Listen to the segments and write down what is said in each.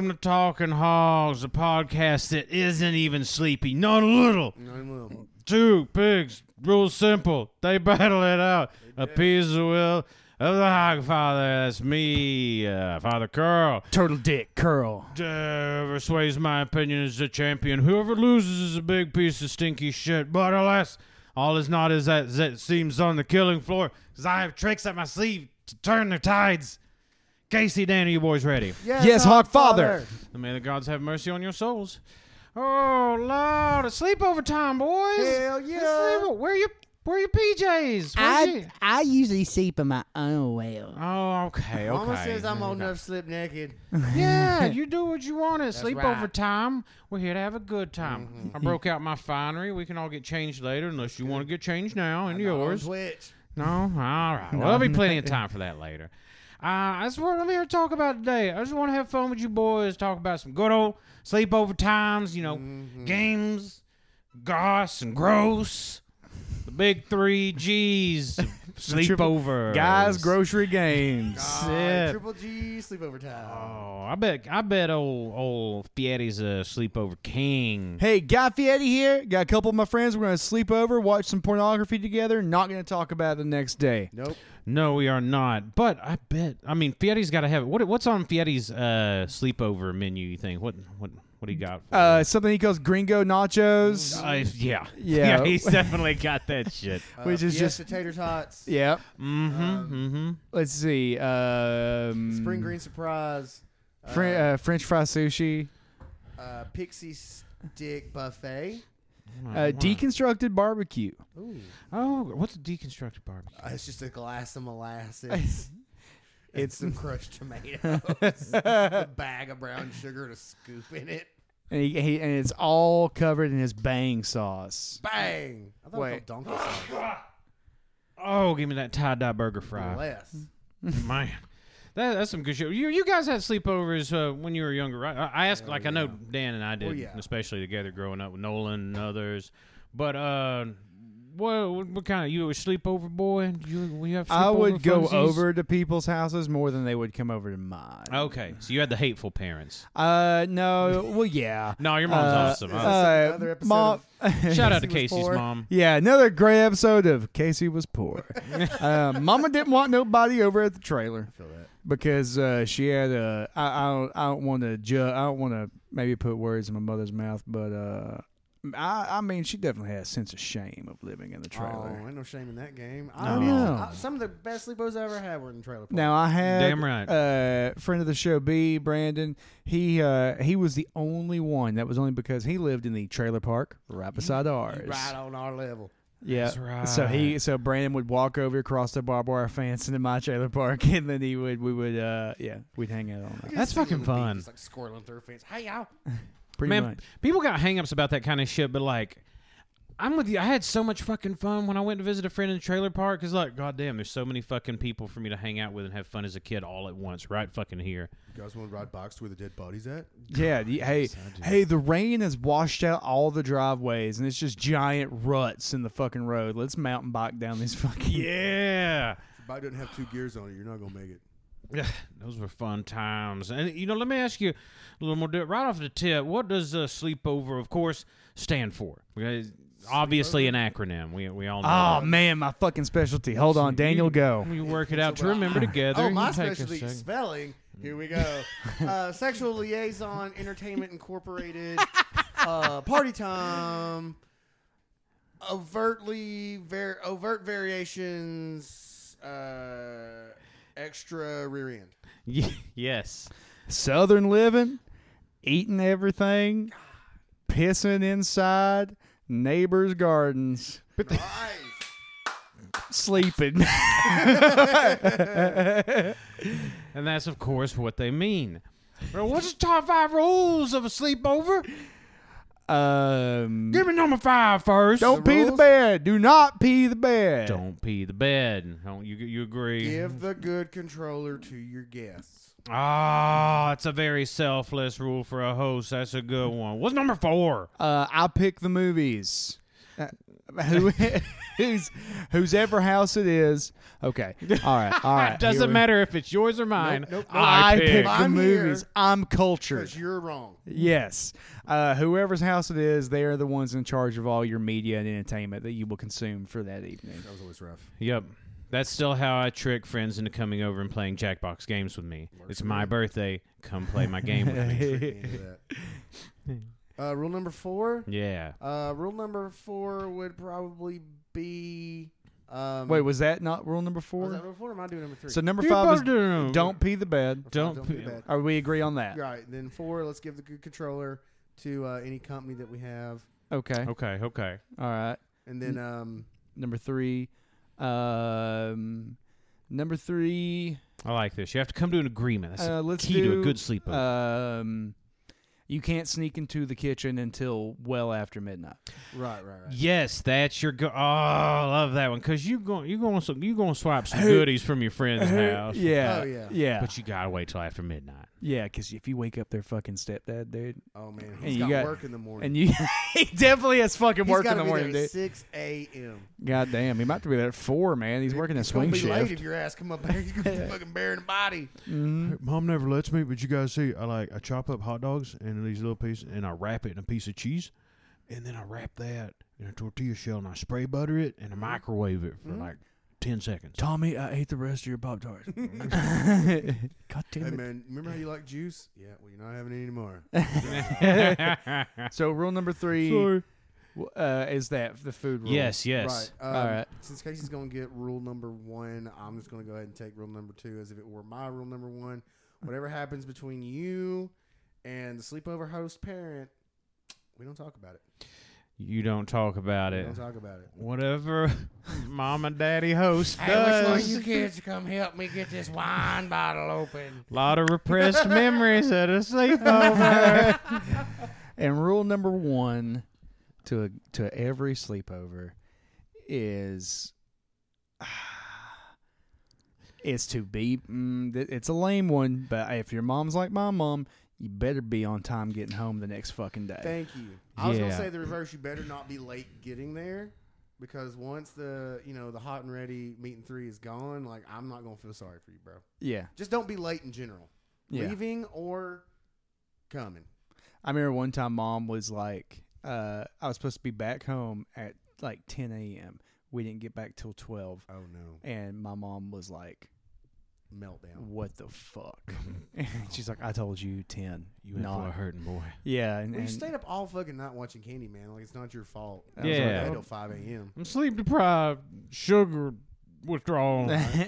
Welcome to Talking Hogs, a podcast that isn't even sleepy. Not a little. Two pigs, real simple. They battle it out. Appease the will of the Hog Father. That's me, Father Curl. Turtle Dick Curl. Whoever sways my opinion is the champion. Whoever loses is a big piece of stinky shit. But alas, all is not as that seems on the killing floor, because I have tricks up my sleeve to turn the tides. Casey, Dan, are you boys ready? Yes, Hog Father. May the gods have mercy on your souls. Oh, Lord, it's sleepover time, boys. Hell yeah. Where are your PJs? I usually sleep in my underwear. Oh, okay. Mama says I'm old enough to slip naked. Yeah, you do what you want at That's sleepover right. time. We're here to have a good time. I broke out my finery. We can all get changed later, unless you want to get changed now and yours. Twitch. No? All right. Well, there'll be plenty of time for that later. That's what I'm here to talk about today. I just want to have fun with you boys, talk about some good old sleepover times, games, goss and gross. The big 3 G's of sleepover. Guys, grocery games. Yeah. Triple G sleepover time. Oh, I bet old Fietti's a sleepover king. Hey, Guy Fieri here. Got a couple of my friends. We're going to sleep over, watch some pornography together. Not going to talk about it the next day. Nope. No, we are not. But Fietti's got to have it. What's on Fietti's sleepover menu? You think? What he got? For Something he calls Gringo Nachos. Yeah, he's definitely got that shit. Which is Fiesta just tater tots. Yep. Let's Let's see. Spring green surprise. French fry sushi. Pixie stick buffet. Deconstructed barbecue. Ooh. Oh, what's a deconstructed barbecue? It's just a glass of molasses. It's some crushed tomatoes. A bag of brown sugar and a scoop in it. And it's all covered in his bang sauce. Bang! I thought Wait. it was called donkey sauce. Oh, give me that tie-dye burger fry. Less. Man, that's some good shit. You guys had sleepovers when you were younger, right? I asked, I know Dan and I did, especially together growing up with Nolan and others. But what kind of, you a sleepover boy? You have sleepover I would go funsies? over to people's houses more than they would come over to mine. Okay, so you had the hateful parents. No, well, yeah. No, your mom's awesome. Another episode Mom, Shout out to Casey was Casey's poor. mom. yeah, another great episode of Casey Was Poor. Mama didn't want nobody over at the trailer I feel that. because she had a. I don't want to I don't want to maybe put words in my mother's mouth, but I mean, she definitely had a sense of shame of living in the trailer. Oh, ain't no shame in that game. I know. Some of the best sleepovers I ever had were in the trailer park. Now I had Damn right. friend of the show, B. Brandon. He was the only one. That was only because he lived in the trailer park right beside ours. Right on our level. Yeah. That's right. So Brandon would walk over across the barbed wire fence into my trailer park, and then we'd hang out on that. That's fucking fun. Just like squirreling through a fence. Hey, y'all. Pretty Man, much. people got hang-ups about that kind of shit, but like, I'm with you. I had so much fucking fun when I went to visit a friend in the trailer park, because like, goddamn, there's so many fucking people for me to hang out with and have fun as a kid all at once, right fucking here. You guys want to ride bikes to where the dead body's at? Yeah. Hey, the rain has washed out all the driveways, and it's just giant ruts in the fucking road. Let's mountain bike down these fucking. Yeah. If your bike doesn't have 2 gears on it, you're not going to make it. Yeah, those were fun times. And, let me ask you a little more, right off the tip, what does sleepover, of course, stand for? Because obviously an acronym. We all know. Oh that. man, my fucking specialty. Hold on, Daniel, go. You work it out to remember together. Oh, You my take a specialty second. spelling. Here we go. Sexual Liaison Entertainment Incorporated. Party time. Overt variations. Extra rear end. Yes. Southern living, eating everything, pissing inside neighbors' gardens, Nice. sleeping. And that's, of course, what they mean. Well, what's the top 5 rules of a sleepover? Give me number 5 first. Don't pee the rules? bed. Do not pee the bed. Don't pee the bed. Don't you agree? Give the good controller to your guests. Ah, it's a very selfless rule for a host. That's a good one. What's number 4? I pick the movies. whose ever house it is. Okay. All right. It doesn't matter if it's yours or mine. Nope. I pick the I'm movies. here I'm cultured. because you're wrong. Yes. Whoever's house it is, they are the ones in charge of all your media and entertainment that you will consume for that evening. That was always rough. Yep. That's still how I trick friends into coming over and playing Jackbox games with me. Works It's for my me. birthday. Come play my game with me. Trick me into that. Rule number 4. Yeah. Rule number 4 would probably be. Wait, was that not rule number 4? Was that rule 4 or am I doing number 3? So number You 5 both is do. don't pee the bed. Don't be pee- bad. Are we agree on that? Right. Then 4, let's give the good controller to any company that we have. Okay. Okay. All right. And then Number 3. Number 3. I like this. You have to come to an agreement. That's the Let's key do to a good sleepover. You can't sneak into the kitchen until well after midnight. right. Yes, that's your. Oh, I love that one because you going swipe some goodies from your friend's house. Yeah. Oh, yeah. Yeah. But you gotta wait till after midnight. Yeah, because if you wake up their fucking stepdad, dude, Oh man, And he's you got got- work in the morning. and you, he definitely has fucking He's work in gotta the be morning, there dude. at 6 a.m. God damn, he might be there at 4, man. He's working a It's gonna swing be shift. late if your ass come up there. He's gonna be fucking burying a body. Mhm. Mom never lets me, but you guys see, I chop up hot dogs into these little pieces, and I wrap it in a piece of cheese, and then I wrap that in a tortilla shell, and I spray butter it, and I microwave it for like 10 seconds. Tommy, I ate the rest of your Pop Tarts. God Hey damn it. man, remember how you like juice? Yeah, well you're not having it anymore. So rule number 3 Sorry. is that the food rule. Yes. Right. All right. Since Casey's gonna get rule number 1, I'm just gonna go ahead and take rule number 2 as if it were my rule number 1. Whatever happens between you and the sleepover host parent, we don't talk about it. You don't talk about We it. don't talk about it. Whatever mom and daddy host does. kids come help me get this wine bottle open? A lot of repressed memories at a sleepover. And rule number 1 to every sleepover is to be. It's a lame one, but if your mom's like my mom, you better be on time getting home the next fucking day. Thank you. I was gonna Yeah. say the reverse. You better not be late getting there, because once the hot and ready meat and 3 is gone, like I'm not gonna feel sorry for you, bro. Yeah. Just don't be late in general. Yeah. Leaving or coming. I remember one time mom was like, I was supposed to be back home at like 10 a.m. We didn't get back till 12. Oh no, And my mom was like, meltdown. what the fuck? And she's like, I told you 10. You in for a hurting boy. Yeah. And, Well, you and stayed up all fucking night watching Candyman. Like it's not your fault. That was Yeah. Until 5 a.m. I'm sleep deprived, sugar withdrawal.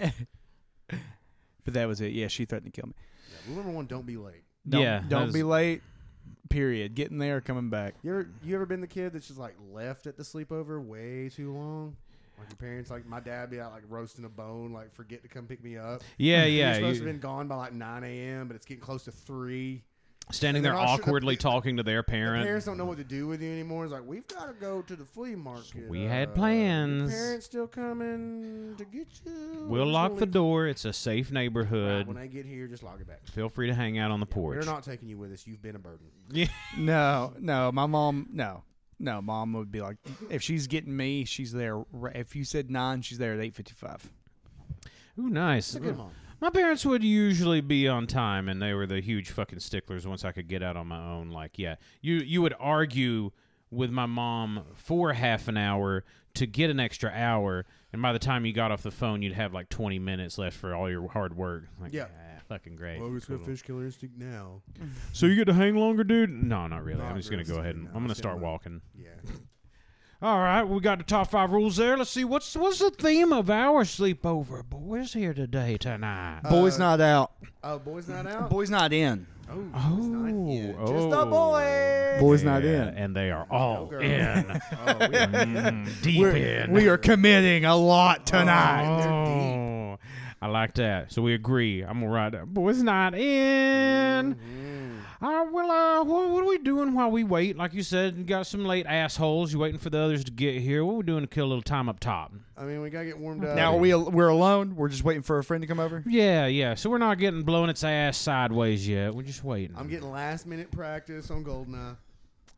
but that was it. Yeah, she threatened to kill me. Yeah, rule number 1: don't be late. Don't be late. Period. Getting there, coming back. You ever been the kid that's just like left at the sleepover way too long? Like your parents, like my dad be out like roasting a bone, like forget to come pick me up. Yeah, You're yeah. supposed to have been gone by like 9 a.m., but it's getting close to 3. Standing And there they're all awkwardly talking to their The parent. parents don't know what to do with you anymore. It's like, we've got to go to the flea market. We had Your plans. parents still coming to get you. We'll lock the door. It's a safe neighborhood. When they get here, just lock it back. Feel free to hang out on the We're porch. not taking you with us. You've been a burden. Yeah. No, my mom, no, mom would be like, if she's getting me, she's there. If you said 9, she's there at 8:55. Ooh, nice. It's a good mom. My parents would usually be on time, and they were the huge fucking sticklers once I could get out on my own. Like, yeah, you would argue with my mom for half an hour to get an extra hour, and by the time you got off the phone, you'd have like 20 minutes left for all your hard work. Like, Yeah. fucking great. Oh, it's got Cool. fish killer instinct now. So you get to hang longer, dude? No, not really. Not I'm just going to go ahead and realistically, I'm no. going to start Still not. walking. Yeah. All right, we got the top 5 rules there. Let's see what's the theme of our sleepover boys here today tonight. Boys not out. Oh, boys not out? Boys not in. Oh, boys not in. Oh. Just the boys. Boys not Yeah, in. and they are all girl. in. Oh, we are Deep in. We are committing a lot tonight. Oh, I like that. So we agree. I'm gonna write that. Boys not in. What are we doing while we wait? Like you said, you got some late assholes. You waiting for the others to get here. What are we doing to kill a little time up top? I mean, we gotta get warmed up. Now we're alone. We're just waiting for a friend to come over. Yeah. So we're not getting blown its ass sideways yet. We're just waiting. I'm getting last minute practice on Goldeneye.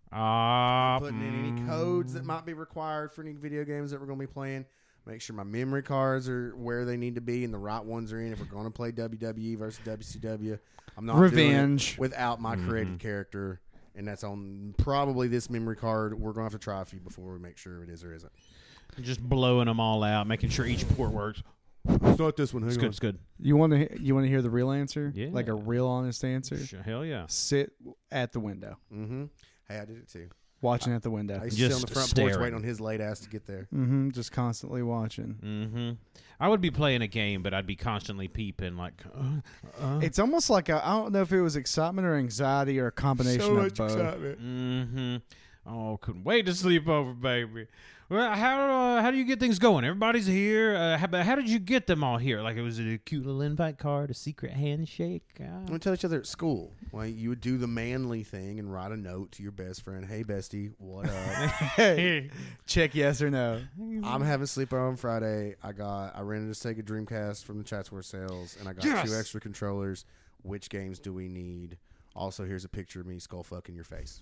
Putting in any codes that might be required for any video games that we're going to be playing. Make sure my memory cards are where they need to be and the right ones are in. If we're going to play WWE versus WCW, I'm not Revenge doing it without my created character. And that's on probably this memory card. We're going to have to try a few before we make sure it is or isn't. Just blowing them all out, making sure each port works. It's not this one. Hang It's on. good. It's good. You want to hear the real answer? Yeah. Like a real honest answer. Hell yeah. Sit at the window, Mm-hmm. Hey, I did it too. watching at the window. I used to sit on Just the front staring. porch waiting on his late ass to get there. Just constantly watching. Mm-hmm. I would be playing a game, but I'd be constantly peeping, like. It's almost like I don't know if it was excitement or anxiety or a combination of both. Mm-hmm. Oh, couldn't wait to sleep over, baby. Well, how do you get things going? Everybody's here. How did you get them all here? Like, it was a cute little invite card, a secret handshake. We tell each other at school. Like you would do the manly thing and write a note to your best friend. Hey, bestie, what up? Check yes or no. I'm having sleepover on Friday. I rented a Sega Dreamcast from the Chatsworth sales, and I got Yes! 2 extra controllers. Which games do we need? Also, here's a picture of me skull fucking your face.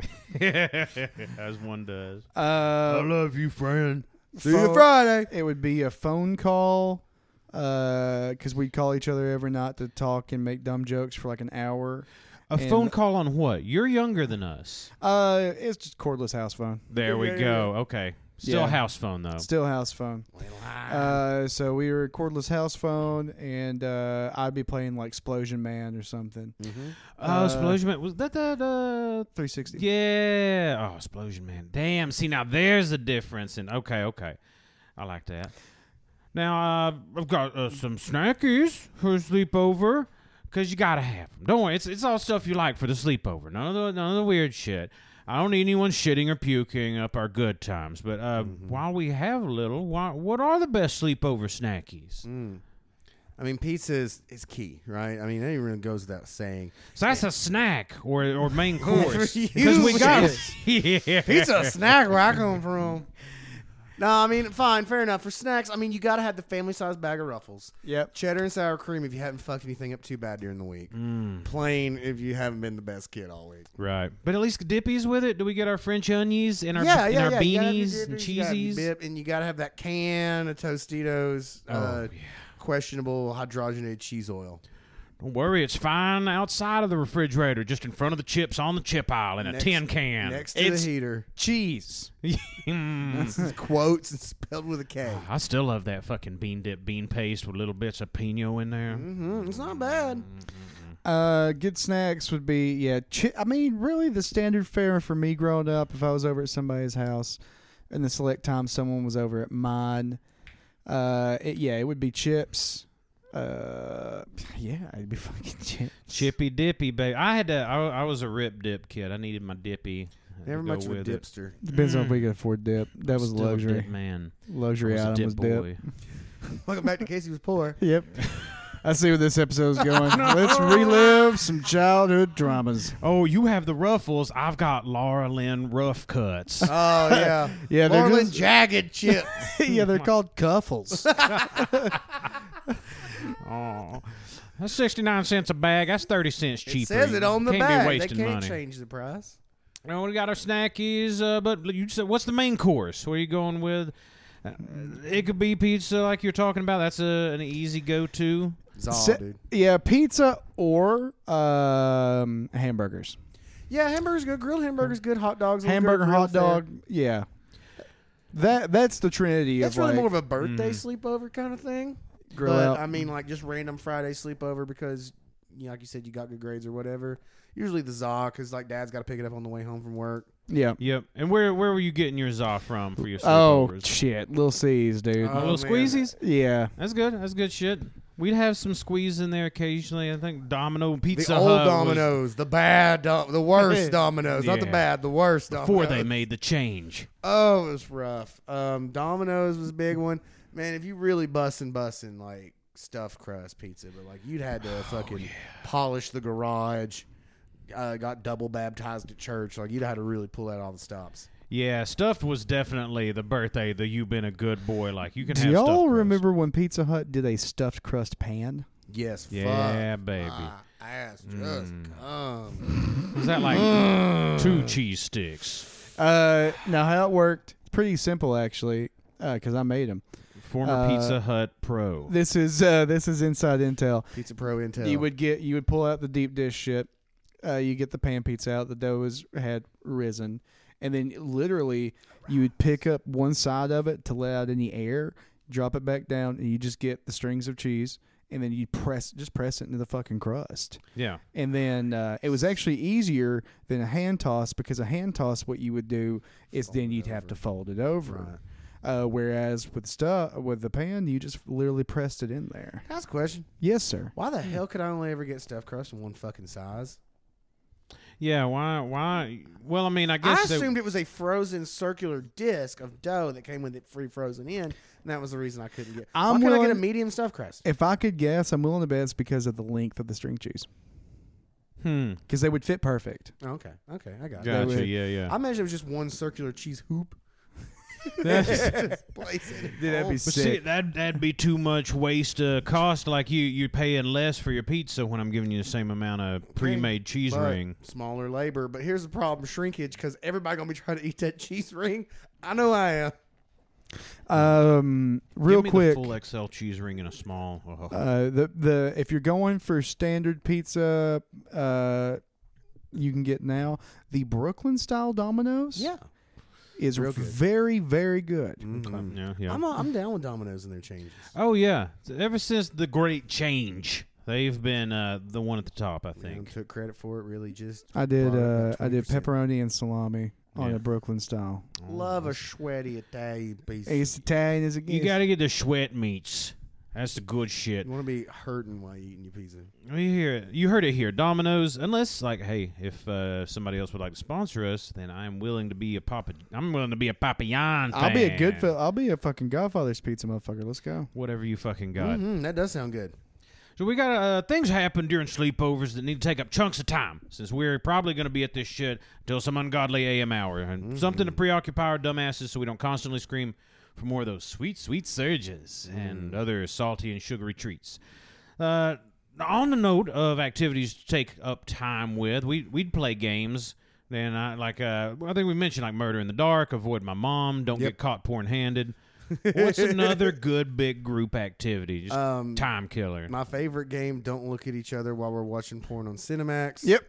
As one does. I love you, friend. See you Friday. It would be a phone call, because we'd call each other every night to talk and make dumb jokes for like an hour. A phone call on what? You're younger than us. It's just cordless house phone. There we go. Okay. Still Yeah. house phone, though. Still house phone. So we were cordless house phone, and I'd be playing like Explosion Man or something. Explosion Man. Was that 360. Yeah. Oh, Explosion Man. Damn. See, now there's a difference. Okay. I like that. Now, I've got some snackies for a sleepover, because you got to have them. Don't worry. It's all stuff you like for the sleepover. None of the weird shit. I don't need anyone shitting or puking up our good times. But while we have a little, what are the best sleepover snackies? I mean, pizza is key, right? I mean, that even goes without saying. So that's a snack or main course. you, Because we got yeah. Pizza a snack where I come from. No, I mean, fine, fair enough. For snacks, I mean, you got to have the family-sized bag of Ruffles. Yep. Cheddar and sour cream if you haven't fucked anything up too bad during the week. Plain if you haven't been the best kid all week. Right. But at least dippies with it. Do we get our French onions and our, Yeah. and our You gotta have your beanies and dippers, you gotta have your cheesies? dip, and you got to have that can of Tostitos. Oh, yeah. Questionable hydrogenated cheese oil. Don't worry, it's fine outside of the refrigerator, just in front of the chips on the chip aisle in a tin can. Next to It's- the heater. Cheese. This is quotes and spelled with a K. I still love that fucking bean dip bean paste with little bits of Pinot in there. It's not bad. Good snacks would be I mean, really, the standard fare for me growing up, if I was over at somebody's house, and the select time someone was over at mine, it would be chips. It'd be fucking chips. Chippy dippy, baby. I was a rip dip kid. I needed my dippy. Never to go much of a with it. dipster. Depends on if we could afford dip. That was Still a luxury. dip man. Luxury I was a item dip was dip. boy. Welcome back to Casey Was Poor. Yep. I see where this episode's going. Let's relive some childhood dramas. Oh, you have the Ruffles. I've got Laura Lynn rough cuts. Oh, yeah. Yeah, they're Marlin just- Jagged chips. Yeah, they're called Cuffles. Oh, that's 69 cents a bag. That's 30 cents cheaper. It says it on the Can't bag. Be They wasting can't money. change the price. Well, we got our snackies, but you said, what's the main course? What are you going with? It could be pizza, like you're talking about. That's an easy go-to. Zaw, dude. Yeah, pizza or hamburgers. Yeah, hamburger's good. Grilled hamburger's good. Hot dogs. Hamburger, hot dog. Yeah. That's the trinity That's of really like more of a birthday sleepover kind of thing. grill But out. I mean, like just random Friday sleepover because, like you said, you got good grades or whatever. Usually the za because like dad's got to pick it up on the way home from work. Yeah. Yep. And where were you getting your za from for your Oh sleepovers? shit, Little C's, dude. Oh, Little man. squeezies? Yeah. That's good. That's good shit. We'd have some squeeze in there occasionally. I think Domino Pizza The old Hut was Domino's, the bad, the worst Domino's, not the Yeah. bad, the worst Domino's. before they made the change. Oh, it was rough. Domino's was a big one. Man, if you really bussin' like stuffed crust pizza, but like you'd had to fucking polish the garage, got double baptized at church. Like you'd had to really pull out all the stops. Yeah, stuffed was definitely the birthday. The you been a good boy. Like you can Do have. y'all stuffed crust. remember when Pizza Hut did a stuffed crust pan? Yes, Yeah, fuck. baby. ass just come. Was that like 2 cheese sticks? No, how it worked? Pretty simple actually, because I made them. Former Pizza Hut pro. This is inside intel. Pizza Pro Intel. You would pull out the deep dish shit. You get the pan pizza out. The dough had risen, and then literally you would pick up one side of it to let out any air, drop it back down, and you just get the strings of cheese, and then you press it into the fucking crust. Yeah. And then it was actually easier than a hand toss, because a hand toss, what you would do is then you'd have to fold it over. Right. Whereas with the pan, you just literally pressed it in there. Can I ask a question? Yes, sir. Why the hell could I only ever get stuffed crust in one fucking size? Yeah, why? Well, I mean, I guess I assumed it was a frozen circular disc of dough that came with it free frozen in, and that was the reason I couldn't get. Why couldn't I get a medium stuffed crust? If I could guess, I'm willing to bet it's because of the length of the string cheese. Because they would fit perfect. Okay, I got it. Gotcha. Yeah. I imagine it was just one circular cheese hoop. Just place it. Dude, that'd be But see, sick. that'd be too much waste cost. Like you're paying less for your pizza when I'm giving you the same amount of pre-made cheese But ring. smaller labor. But here's the problem: shrinkage. Because everybody gonna be trying to eat that cheese ring. I know I am. Give Real me quick, the full XL cheese ring in a small. the if you're going for standard pizza, you can get now the Brooklyn style Domino's. Yeah. Is Real good. very, very good. Yeah. I'm down with Domino's and their changes. Oh yeah. Ever since the Great Change, they've been the one at the top. I think. Took credit for it. Really, just I did brought it up I did 20%. pepperoni and salami on Yeah. a Brooklyn style. Love a sweaty Italian piece. It's Italian as a You got to get the sweat meats. That's the good shit. You want to be hurting while you eating your pizza. Well, you heard it here. Domino's, unless like, hey, if somebody else would like to sponsor us, then I'm willing to be a Papillon. I'll be a fan. good I'll be a fucking Godfather's pizza motherfucker. Let's go. Whatever you fucking got. That does sound good. So we got things happen during sleepovers that need to take up chunks of time, since we're probably going to be at this shit till some ungodly AM hour, and something to preoccupy our dumbasses so we don't constantly scream for more of those sweet, sweet surges and other salty and sugary treats. On the note of activities to take up time with, we'd play games. Then I think we mentioned like Murder in the Dark, Avoid My Mom, Don't Get Caught Porn-Handed. What's another good big group activity? Just time killer. My favorite game, Don't Look at Each Other While We're Watching Porn on Cinemax. Yep.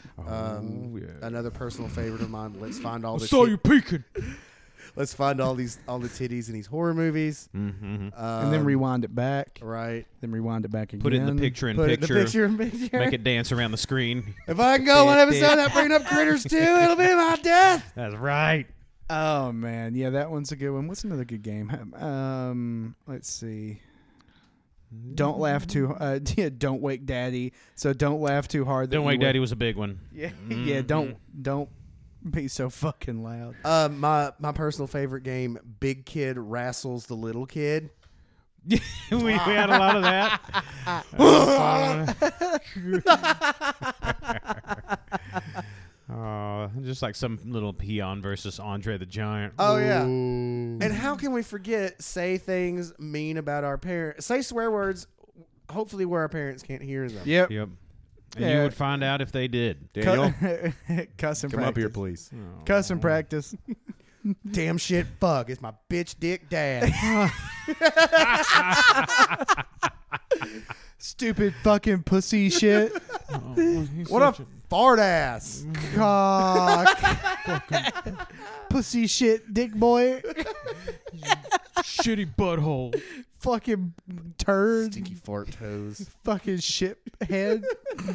Another personal favorite of mine, Let's Find All the peeking. Let's find all the titties in these horror movies. Mm-hmm. And then rewind it back. Right. Then rewind it back again. Put it in the picture in Put it in picture. the picture in picture. Make it dance around the screen. If I can go one episode that bring up Critters 2, it'll be my death. That's right. Oh man, yeah, that one's a good one. What's another good game? Let's see. Don't laugh too. Don't wake Daddy. So don't laugh too hard. that Don't you Wake wake- Daddy was a big one. Yeah, yeah. Don't be so fucking loud. My personal favorite game, Big Kid Wrestles the Little Kid. we had a lot of that. Just like some little peon versus Andre the Giant. Oh, yeah. Ooh. And how can we forget say things mean about our parents? Say swear words, hopefully where our parents can't hear them. Yep. Yep. And you Yeah. would find out if they did. Daniel, Cuss and come practice. up here, please. Cuss and practice. Damn shit, fuck. It's my bitch dick dad. Stupid fucking pussy shit. What a fart ass. Cock. Pussy shit, dick boy. shitty butthole. Fucking turd. Stinky fart toes. Fucking shit head.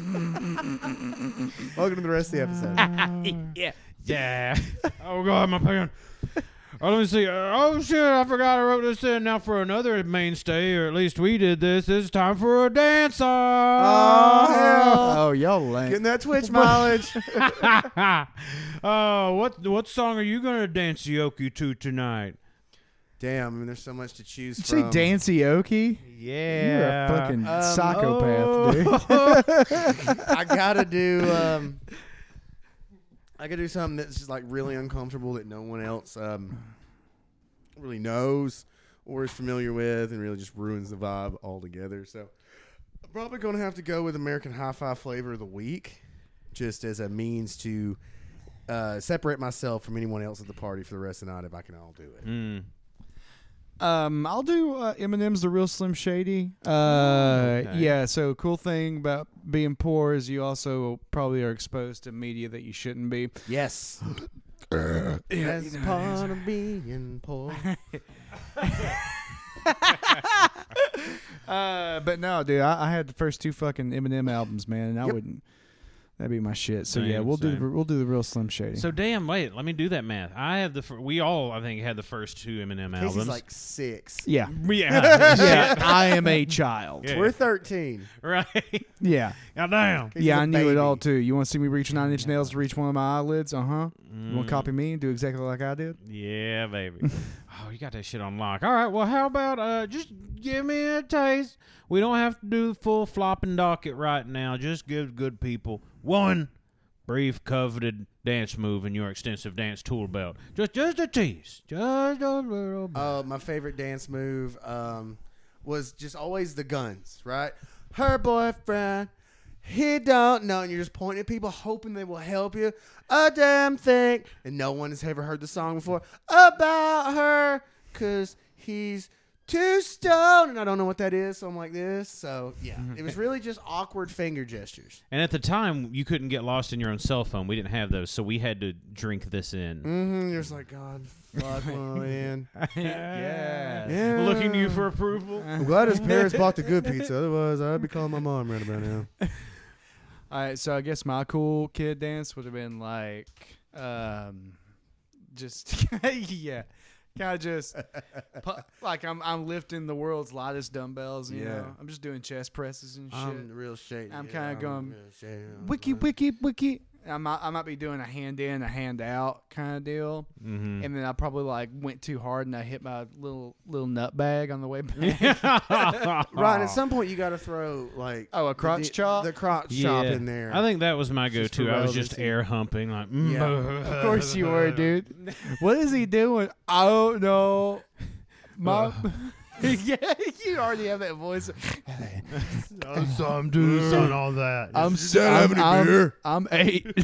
Welcome to the rest of the episode. Yeah. Oh God, my pen. Oh, let me see. Oh shit, I forgot I wrote this in. Now for another mainstay, or at least we did this. It's time for a dance off. Oh, y'all lame. Getting that Twitch mileage. What song are you gonna dance yoki to tonight? Damn, I mean, there's so much to choose Did you from. say Dancy Oki? Yeah. You're a fucking psychopath, dude. I gotta do. I gotta do something that's just like really uncomfortable that no one else really knows or is familiar with, and really just ruins the vibe altogether. So I'm probably going to have to go with American Hi-Fi flavor of the week, just as a means to separate myself from anyone else at the party for the rest of the night if I can all do it. Mm. I'll do M&M's The Real Slim Shady. Okay. Yeah, so cool thing about being poor is you also probably are exposed to media that you shouldn't be. Yes. That's part of being poor. But no, dude, I had the first 2 fucking Eminem albums, man, and I wouldn't. That'd be my shit. So yeah, Same, we'll same. do the Real Slim Shady. So damn, wait, let me do that math. I have we all, I think, had the first 2 Eminem Casey's albums. like 6. yeah, yeah, yeah, I am a child. Yeah. We're 13. right. Yeah, God damn. Casey's yeah, a I knew it all baby. too. You want to see me reach 9 Inch Nails to reach one of my eyelids? You want to copy me and do exactly like I did? Yeah, baby. Oh, you got that shit on lock. All right, well, how about just give me a taste. We don't have to do the full flopping docket right now. Just give good people one brief coveted dance move in your extensive dance tool belt. Just a tease. Just a little bit. My favorite dance move was just always the guns, right? Her boyfriend, he don't know. And you're just pointing at people hoping they will help you. A damn thing. And no one has ever heard the song before about her because he's too stoned. And I don't know what that is, so I'm like this. So, yeah. It was really just awkward finger gestures. And at the time, you couldn't get lost in your own cell phone. We didn't have those, so we had to drink this in. Mm-hmm. You're just like, God, fuck, man. Yeah. Looking to you for approval. I'm glad his parents bought the good pizza. Otherwise, I'd be calling my mom right about now. All right, so I guess my cool kid dance would have been like, just yeah, kind of just like I'm lifting the world's lightest dumbbells. You know, I'm just doing chest presses and shit. I'm real shady. I'm kinda going, real shady. Wiki. I might be doing a hand in, a hand out kind of deal, Mm-hmm. and then I probably like went too hard and I hit my little nut bag on the way back. Right, and at some point you got to throw like Oh, a crotch chop? the crotch chop in there. I think that was my Just go-to. for I was just relevancy. air humping, like, Yeah. Of course you were, dude. What is he doing? I don't know. Mom. Yeah, you already have that voice. So I'm doing all that. I'm beer? I'm 8. Give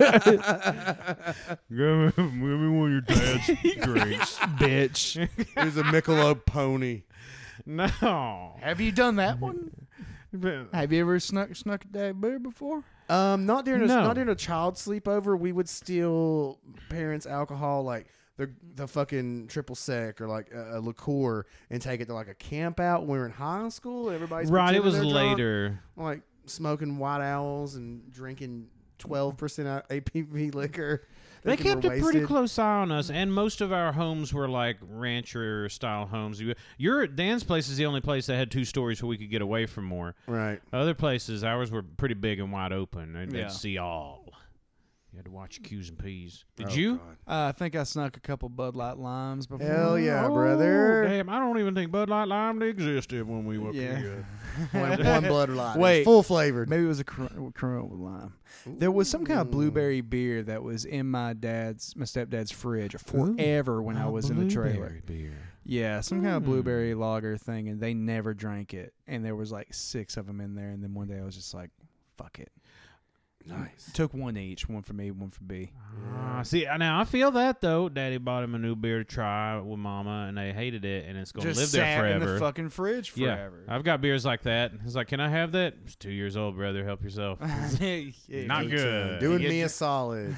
me one of your dad's drinks. Bitch. Here's a Michelob pony. no. Have you done that one? Have you ever snuck that beer before? Not during No. not during a child sleepover. We would steal parents' alcohol, like the fucking triple sec or like a liqueur, and take it to like a camp out when we were in high school. Everybody's Right, it pretending was they're drunk, later. like smoking White Owls and drinking 12% ABV liquor. They thinking kept we're a pretty wasted. close eye on us, and most of our homes were like rancher-style homes. Your Dan's place is the only place that had 2 stories where we could get away from more. Right. Other places, ours were pretty big and wide open. They'd Yeah. see all. You had to watch your Q's and P's. Did Oh, you? God. I think I snuck a couple Bud Light Limes before. Hell yeah, Oh, brother. Damn, I don't even think Bud Light Lime existed when we were Yeah. kids. One Blood Light. Wait. Full flavored. Maybe it was a Corona with lime. There was some kind of blueberry beer that was in my stepdad's fridge forever when I was in the trailer. Blueberry beer. Yeah, some kind of blueberry lager thing, and they never drank it. And there was like 6 of them in there. And then one day I was just like, "Fuck it." Nice. Took one each, one for me, one for B. See, now I feel that though. Daddy bought him a new beer to try with Mama, and they hated it, and it's going to Just live there sat in forever. the fucking fridge forever. Yeah, I've got beers like that. He's like, "Can I have that?" It's 2 years old, brother. Help yourself. Not good. Doing You me get a solid.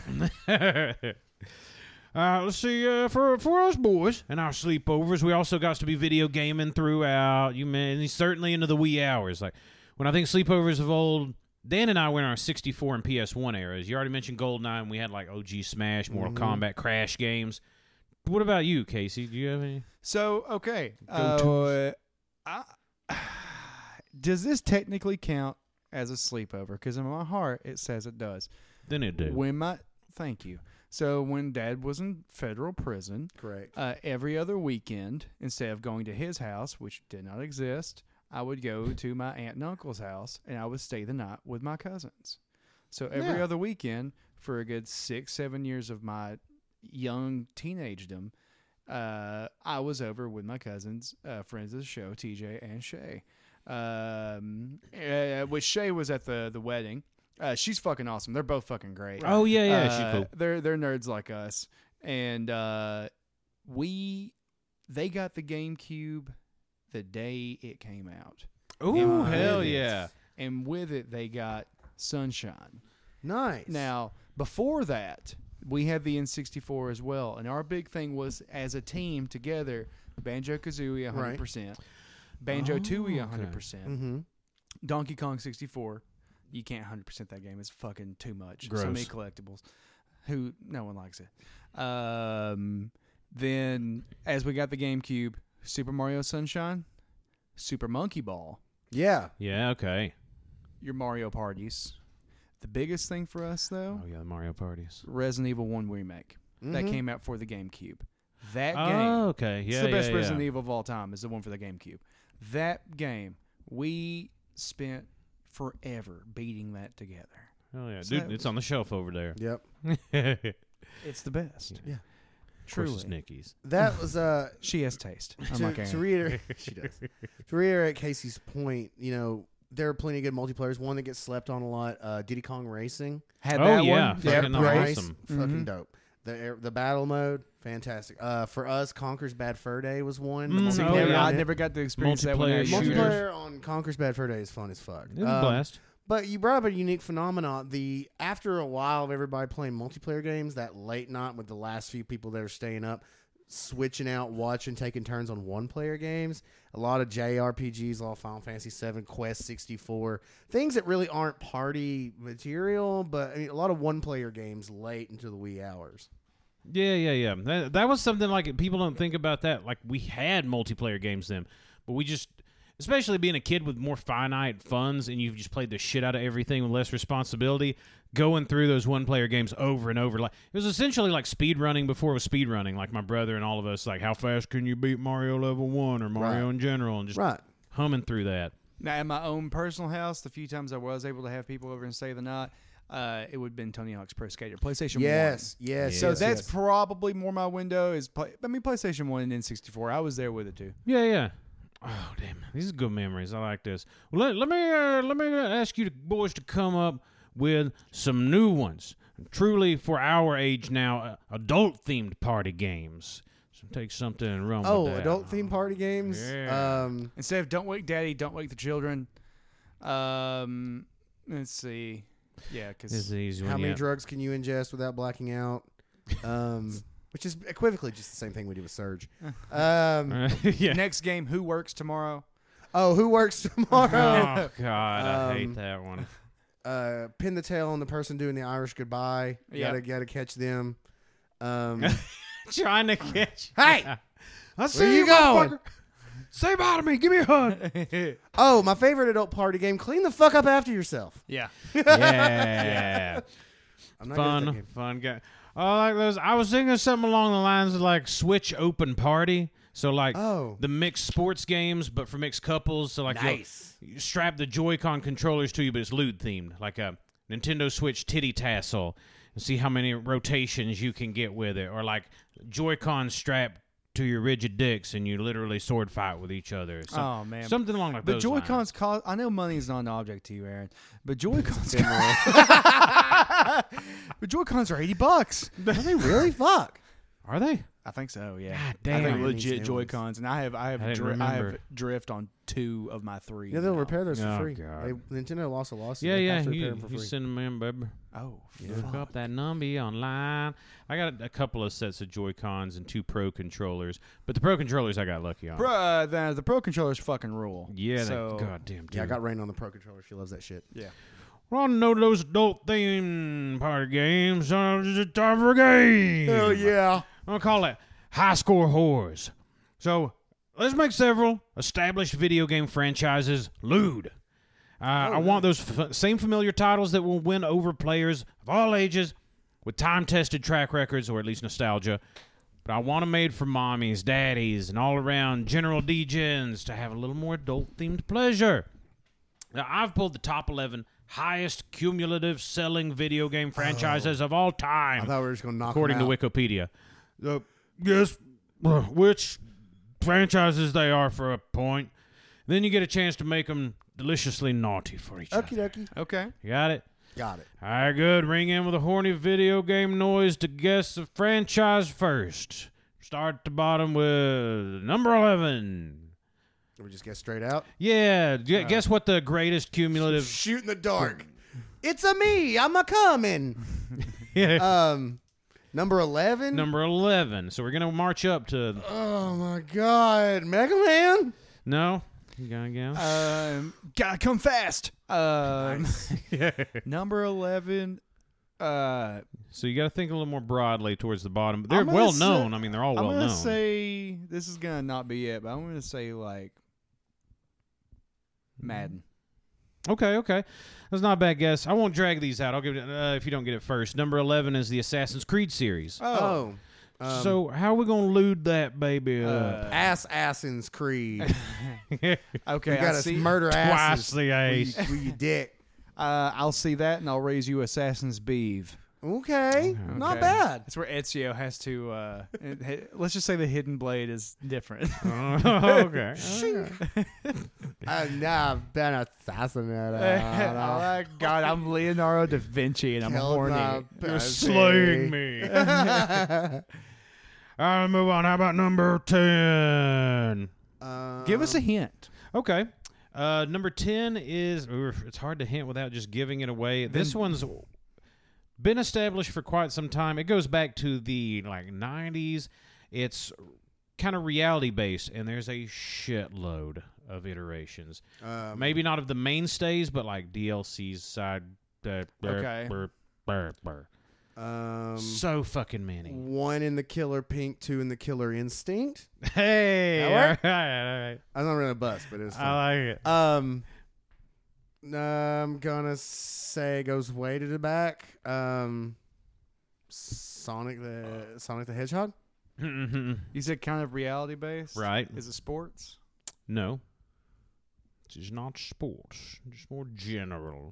Let's see. For us boys and our sleepovers, we also got to be video gaming throughout. You man, he's certainly into the wee hours. Like when I think sleepovers of old, Dan and I went our 64 and PS1 eras. You already mentioned GoldenEye, and we had like OG Smash, Mortal Kombat, Crash games. What about you, Casey? Do you have any? So, okay. Go-tos. Does this technically count as a sleepover? Because in my heart, it says it does. Then it do. Thank you. So when Dad was in federal prison, Correct. every other weekend, instead of going to his house, which did not exist, I would go to my aunt and uncle's house, and I would stay the night with my cousins. So every Yeah. other weekend, for a good 6-7 years of my young teenagedom, I was over with my cousins, friends of the show, TJ and Shay. which Shay was at the wedding. She's fucking awesome. They're both fucking great. Oh yeah, she's cool. They're nerds like us, and they got the GameCube the day it came out. Ooh, And hell with it- yeah! And with it, they got Sunshine. Nice. Now, before that, we had the N64 as well, and our big thing was as a team together, Banjo-Kazooie 100%, Banjo-Tooie 100%, Mm-hmm. Donkey Kong 64. You can't 100% that game. It's fucking too much. Gross. So many collectibles. No one likes it. Then, as we got the GameCube, Super Mario Sunshine, Super Monkey Ball, Yeah. Yeah, okay. your Mario parties. The biggest thing for us, though, Oh yeah, the Mario parties. Resident Evil 1 remake. That Mhm. came out for the GameCube. That Oh, game, okay. it's Yeah, the best yeah, Resident yeah. Evil of all time, is the one for the GameCube. That game, we spent forever beating that together. Oh yeah, So dude, that it's was- on the shelf over there. Yep. It's the best. Yeah. Truly, Truly. Nicky's. That was She has taste. I'm to, like to Aaron. reiterate. She does. To reiterate Casey's point, there are plenty of good multiplayers. One that gets slept on a lot, Diddy Kong Racing. Had Oh, that yeah. one. Fucking great. awesome. Fucking Mhm. dope. The battle mode, fantastic. For us, Conker's Bad Fur Day was one. The Mm, See, oh, multiplayer yeah. I on it- never got to experience that one. Multiplayer actually. shooters. multiplayer on Conker's Bad Fur Day is fun as fuck. It was a blast. But you brought up a unique phenomenon. After a while of everybody playing multiplayer games, that late night with the last few people that are staying up, switching out, watching, taking turns on one-player games. A lot of JRPGs, a lot of Final Fantasy VII, Quest 64, things that really aren't party material, but a lot of one-player games late into the wee hours. Yeah. That was something like people don't think about that. Like we had multiplayer games then, but we just, especially being a kid with more finite funds and you've just played the shit out of everything with less responsibility, going through those one-player games over and over. Like it was essentially like speed running before it was speed running. Like my brother and all of us, like how fast can you beat Mario level 1 or Mario Right. in general, and just Right. humming through that. Now, in my own personal house, the few times I was able to have people over and stay the night, it would have been Tony Hawk's Pro Skater, PlayStation 1. Yes. So yes, that's yes. probably more my window. PlayStation 1 and N64. I was there with it too. Yeah. Oh damn, these are good memories. I like this. Well, let me ask you boys to come up with some new ones. Truly, for our age now, adult-themed party games. So take something and run with that. Adult theme party games. Yeah. Instead of Don't Wake Daddy, Don't Wake the Children. Let's see. Yeah, This is because the easy How one. many yeah. drugs can you ingest without blacking out? Which is equivocally just the same thing we do with Surge. yeah. next game, Who Works Tomorrow? Who works tomorrow? Oh God, I hate Um, that one. Pin the tail on the person doing the Irish goodbye. You Yeah. gotta catch them. Trying to catch. Hey! I see Where you going? motherfucker. Say bye to me. Give me a hug. My favorite adult party game. Clean the fuck up after yourself. Yeah. Yeah. I'm not good at that Fun game. guy. I like those. I was thinking of something along the lines of like Switch Open Party. So like the mixed sports games, but for mixed couples. So like Nice. you strap the Joy-Con controllers to you, but it's lewd themed, like a Nintendo Switch titty tassel, and see how many rotations you can get with it, or like Joy-Con strapped to your rigid dicks, and you literally sword fight with each other. Oh, man. Something along like But those Joy-Cons lines. cost. I know money is not an object to you, Aaron. But Joy-Cons. But Joy-Cons are $80. Are they really? Fuck. Are they? I think so. Yeah. God I damn. think I need legit new ones. Joy-Cons, and I I didn't have remember. drift on 2 of my 3. Yeah, they'll now. repair those for Oh, free. God. Nintendo lost a lawsuit. Yeah, They yeah. have to repair You them for free. send them in, baby. Oh, Look fuck. up that number online. I got a couple of sets of Joy-Cons and 2 Pro controllers, but the Pro controllers I got lucky on. The Pro controllers fucking rule. Yeah, So, goddamn. Yeah, I got Rain on the Pro Controller. She loves that shit. Yeah. Well, I know those adult theme party games. It's time for a game. Hell yeah. I'm gonna call it High Score Whores. So let's make several established video game franchises lewd. I want those same familiar titles that will win over players of all ages with time-tested track records, or at least nostalgia. But I want them made for mommies, daddies, and all-around general degens to have a little more adult-themed pleasure. Now, I've pulled the top 11 highest cumulative selling video game franchises of all I time, thought we were just going to knock according to them out. Wikipedia. Guess which franchises they are for a point. Then you get a chance to make them deliciously naughty for each Okie other. dokie. Okay. You got it? Got it. All right, good. Ring in with a horny video game noise to guess the franchise first. Start at the bottom with number 11. We just get straight out. Yeah, guess what the greatest cumulative... Shoot in the dark. It's a me. I'm a coming. Number 11. Number 11. So we're going to march up to... Oh my God, Mega Man. No? You gotta go? Gotta come fast. Number 11. So you got to think a little more broadly towards the bottom. They're I'm gonna well say- known. I mean, they're all I'm well gonna known. say this is gonna not be it, but I'm gonna say like Madden. Okay. That's not a bad guess. I won't drag these out. I'll give it if you don't get it first. Number 11 is the Assassin's Creed series. Oh. So how are we going to lewd that baby up? Assassin's Creed. Okay, You I gotta see. murder Twice asses the ace. with your dick. I'll see that, and I'll raise you Assassin's Beeve. Okay. Not Okay. bad. That's where Ezio has to. Let's just say the hidden blade is different. Okay. I've been assassinated. Oh my God, I'm Leonardo da Vinci, and I'm horny. You're slaying me. All right, move on. How about number 10? Give us a hint. Okay. Number 10 is... it's hard to hint without just giving it away. This one's been established for quite some time. It goes back to the 90s. It's kind of reality-based, and there's a shitload of iterations. Maybe not of the mainstays, but like DLC's side. Okay. So fucking many. 1 in the Killer Pink, 2 in the Killer Instinct. Hey, That all work? right. I was not really a bus, but it was fun. I like it. I'm gonna say it goes way to the back. Sonic the Hedgehog. You said kind of reality based, Right. Is it sports? No. This is not sports. Just more general.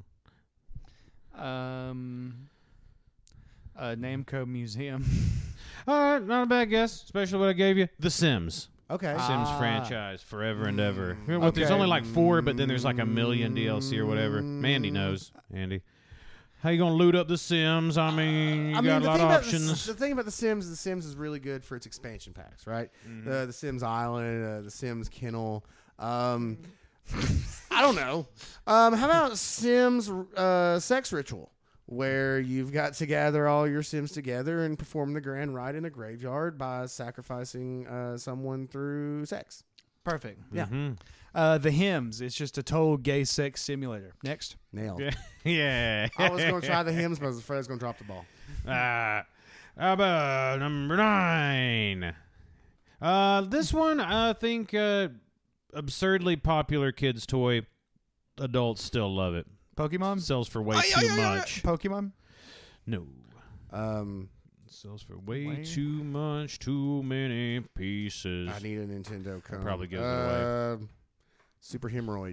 Namco Museum. All right, not a bad guess, especially what I gave you. The Sims. Okay. Sims franchise, forever and ever. There's Okay. only like 4, but then there's like a million DLC or whatever. Mandy knows. Andy. How you going to loot up The Sims? I mean, you got a lot of options. The thing about The Sims is really good for its expansion packs, right? The Sims Island, the Sims Kennel. I don't know. How about Sims Sex Ritual, where you've got to gather all your Sims together and perform the grand rite in a graveyard by sacrificing someone through sex. Perfect. Yeah. The Hymns. It's just a total gay sex simulator. Next. Nailed. Yeah. I was going to try the Hymns, but I was afraid I was going to drop the ball. How about number 9? This one, I think, absurdly popular kids' toy. Adults still love it. Pokemon? Sells for way too much. Pokemon? No. Sells for way too much. Too many pieces. I need a Nintendo cone. Probably gives it away. Super hemorrhoid.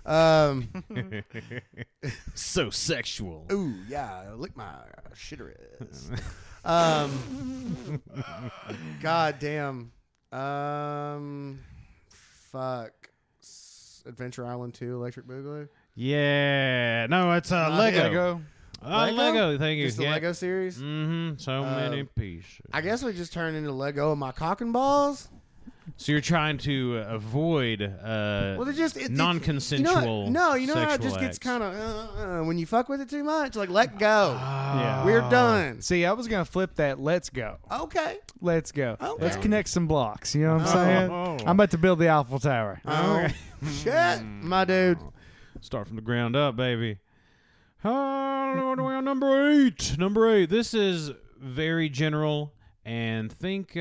So sexual. Ooh, yeah, lick my shitterist. God damn. Fuck. Adventure Island 2 Electric Boogaloo. Yeah. No, it's Lego. Lego. Thank you. Just the Lego series. Mm-hmm. So many pieces. I guess we just turned into Lego of my cock and balls. So you're trying to avoid Well, they're just non-consensual. You know how it just sexual gets acts. kind of when you fuck with it too much. Like, let go. Yeah. We're done. See, I was going to flip that. Let's go. Okay. Let's go. Okay. Let's connect some blocks. You know what I'm saying? Oh. I'm about to build the Eiffel Tower. Oh, shit, my dude. Start from the ground up, baby. What are we on number 8? Number 8. This is very general, and think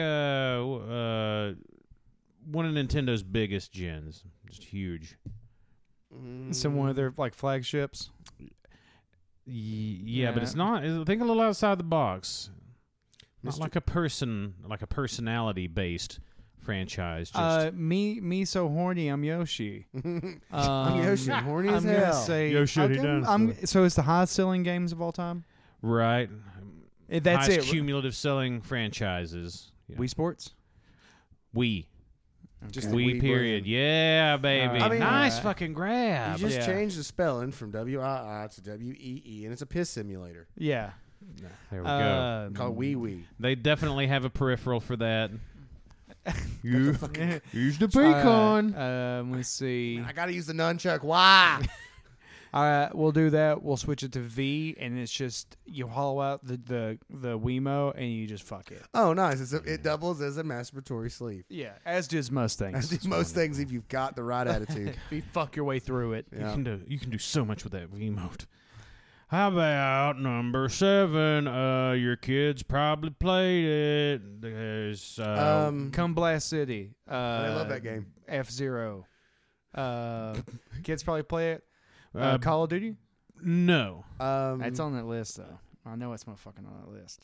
one of Nintendo's biggest gens. Just huge. Some one of their like flagships. Yeah, but it's not. Think a little outside the box. Not Mr. like a person, like a personality-based franchise. Just Me so horny. I'm Yoshi. I'm Yoshi. I'm horny as I'm gonna hell. say Yoshi, I'm- he done so it's the highest selling games of all time. right. That's Highest it. cumulative selling franchises. Yeah. Wii Sports. Wii. Just the Wii Wii period. brand. Yeah, baby. I mean, nice uh, fucking You grab. just Yeah. changed the spelling from WII to WEE, and it's a piss simulator. Yeah. There we go. Called Wee Wee. They definitely have a peripheral for that. Use the pecan. Let's see. I gotta use the nunchuck. Why? All right, we'll do that. We'll switch it to V, and it's just you hollow out the Wiimote and you just fuck it. Oh, nice. It doubles as a masturbatory sleeve. Yeah, as does most As things. do most things if you've got the right attitude. You fuck your way through it. Yeah. You can do so much with that Wiimote. How about number 7? Your kids probably played it. There's Come Blast City. I love that game. F-Zero. Kids probably play it. Call of Duty. no. It's on that list though. I know it's motherfucking on that list.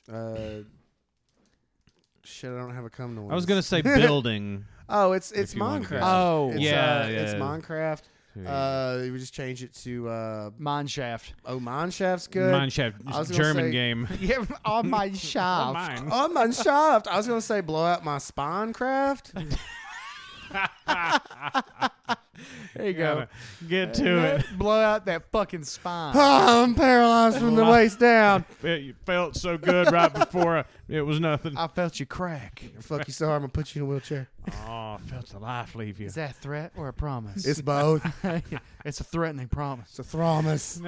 Shit, I don't have a come noise. I was gonna say building. Oh, it's If you wanna Minecraft. go. Oh. It's, Yeah, it's yeah. Minecraft. We just changed it to Mineshaft. Mineshaft's good. Mineshaft, I was gonna German say- game. Yeah, on my shaft. Mine. Oh, Mineshaft. I was gonna say blow out my Spinecraft. There you go. Gotta Get to it. Blow out that fucking spine. Oh, I'm paralyzed from the waist down. You felt so good right before it was nothing. I felt you crack. Fuck you so hard, I'm gonna put you in a wheelchair. Oh, I felt the life leave you. Is that a threat or a promise? It's both. It's a threatening promise. It's a thromus.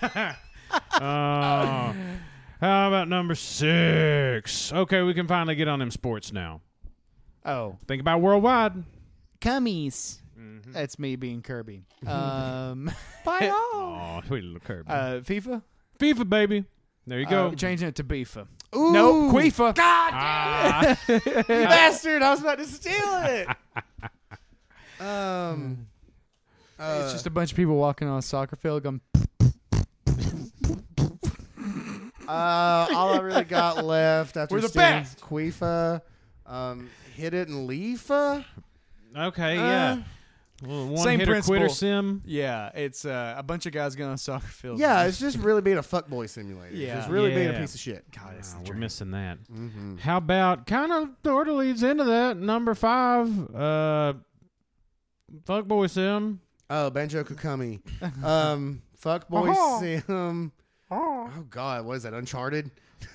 Oh. How about number 6? Okay, we can finally get on them sports now. Oh, Think about worldwide. cummies. That's me being Kirby. Oh, sweet little Kirby. FIFA. FIFA, baby. There you go. Changing it to Beefa. Ooh. Nope, Queefa. Ah. You bastard! I was about to steal it. It's just a bunch of people walking on a soccer field going. All I really got left after We're the stealing best. Queefa, hit it and leafa. Okay, yeah. One Same hitter principle. quitter sim. Yeah, it's a bunch of guys going on a soccer field. Yeah, it's just really being a fuckboy simulator. Yeah. It's really being a Yeah. piece of shit. God, it's Oh, the we're dream. missing that. Mm-hmm. How about kind of sort of leads into that number 5? Fuckboy sim. Oh, Banjo Kukumi. Fuckboy Uh-huh. sim. Oh God, what is that? Uncharted.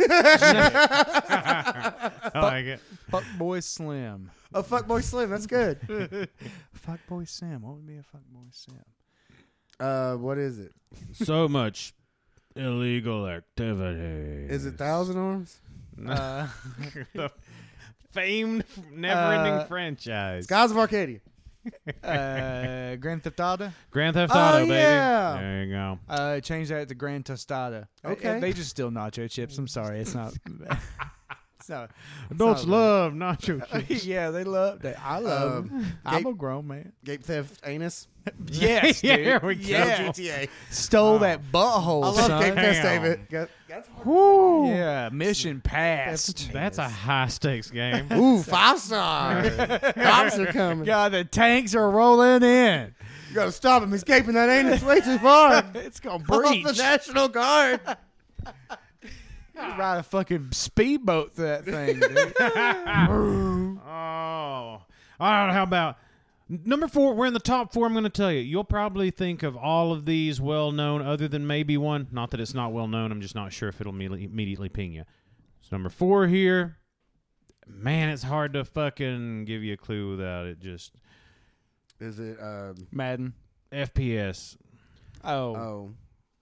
I like it. Fuckboy Slim. Oh, Fuckboy Slim. That's good. Fuckboy Sim. What would be a fuckboy Sim? What is it? So much illegal activity. Is it Thousand Arms? The famed never-ending franchise. Skies of Arcadia. Grand Theft Auto. Grand Theft Auto, baby. yeah. There you go. Change that to Grand Tostada. Okay. They just steal nacho chips. I'm sorry, it's not. It's not. Adults not love nacho chips. Yeah, they love that. I love. them. I'm a grown man. Gape theft anus. Yes, Yeah, dude. here we go. Yeah. GTA. Stole that butthole. I love son. Gape theft, Damn. David. Woo. Yeah, mission passed. That's a high-stakes game. Ooh, 5-star. Cops are coming. God, the tanks are rolling in. You gotta stop him. He's gaping that anus way too far. It's gonna Call breach. the National Guard. Ride a fucking speedboat to that thing, dude. Oh. All right, how about number 4? We're in the top 4. I'm going to tell you. You'll probably think of all of these well-known other than maybe one. Not that it's not well-known. I'm just not sure if it'll immediately ping you. So number 4 here. Man, it's hard to fucking give you a clue without it. Just Is it? Madden. FPS. Oh.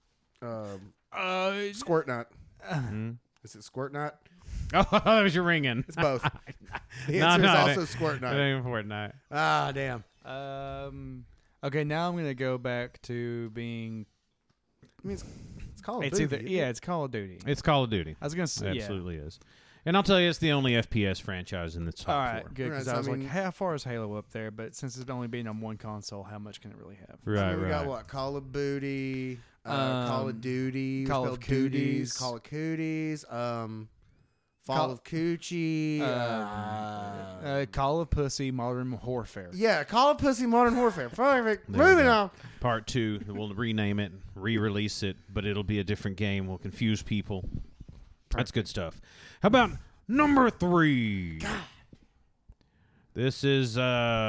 Squirt Knot. Hmm? Is it Squirt Knot? Oh, that was your ringing. It's both. The No, answer no, is it also ain't- Squirt It Knot. ain't Fortnite. Ah, damn. Okay, now I'm gonna go back to being. I mean, it's Call of It's Duty. either it's Call of Duty. It's Call of Duty. I was gonna It say absolutely is. And I'll tell you, it's the only FPS franchise in the top All right, 4. good. Because Right, I was so I mean- like, how far is Halo up there? But since it's only been on one console, how much can it really have? I Right, mean, we right. got what? Call of Booty, Call of Duty, Call we of spelled Cooties, Cooties. Call of Cooties, Fall Call- of Coochie. Call of Pussy, Modern Warfare. Yeah, Call of Pussy Modern Warfare. Perfect. There we Moving go. on. Part 2, we'll rename it, re-release it, but it'll be a different game. We'll confuse people. That's good stuff. How about number 3? This is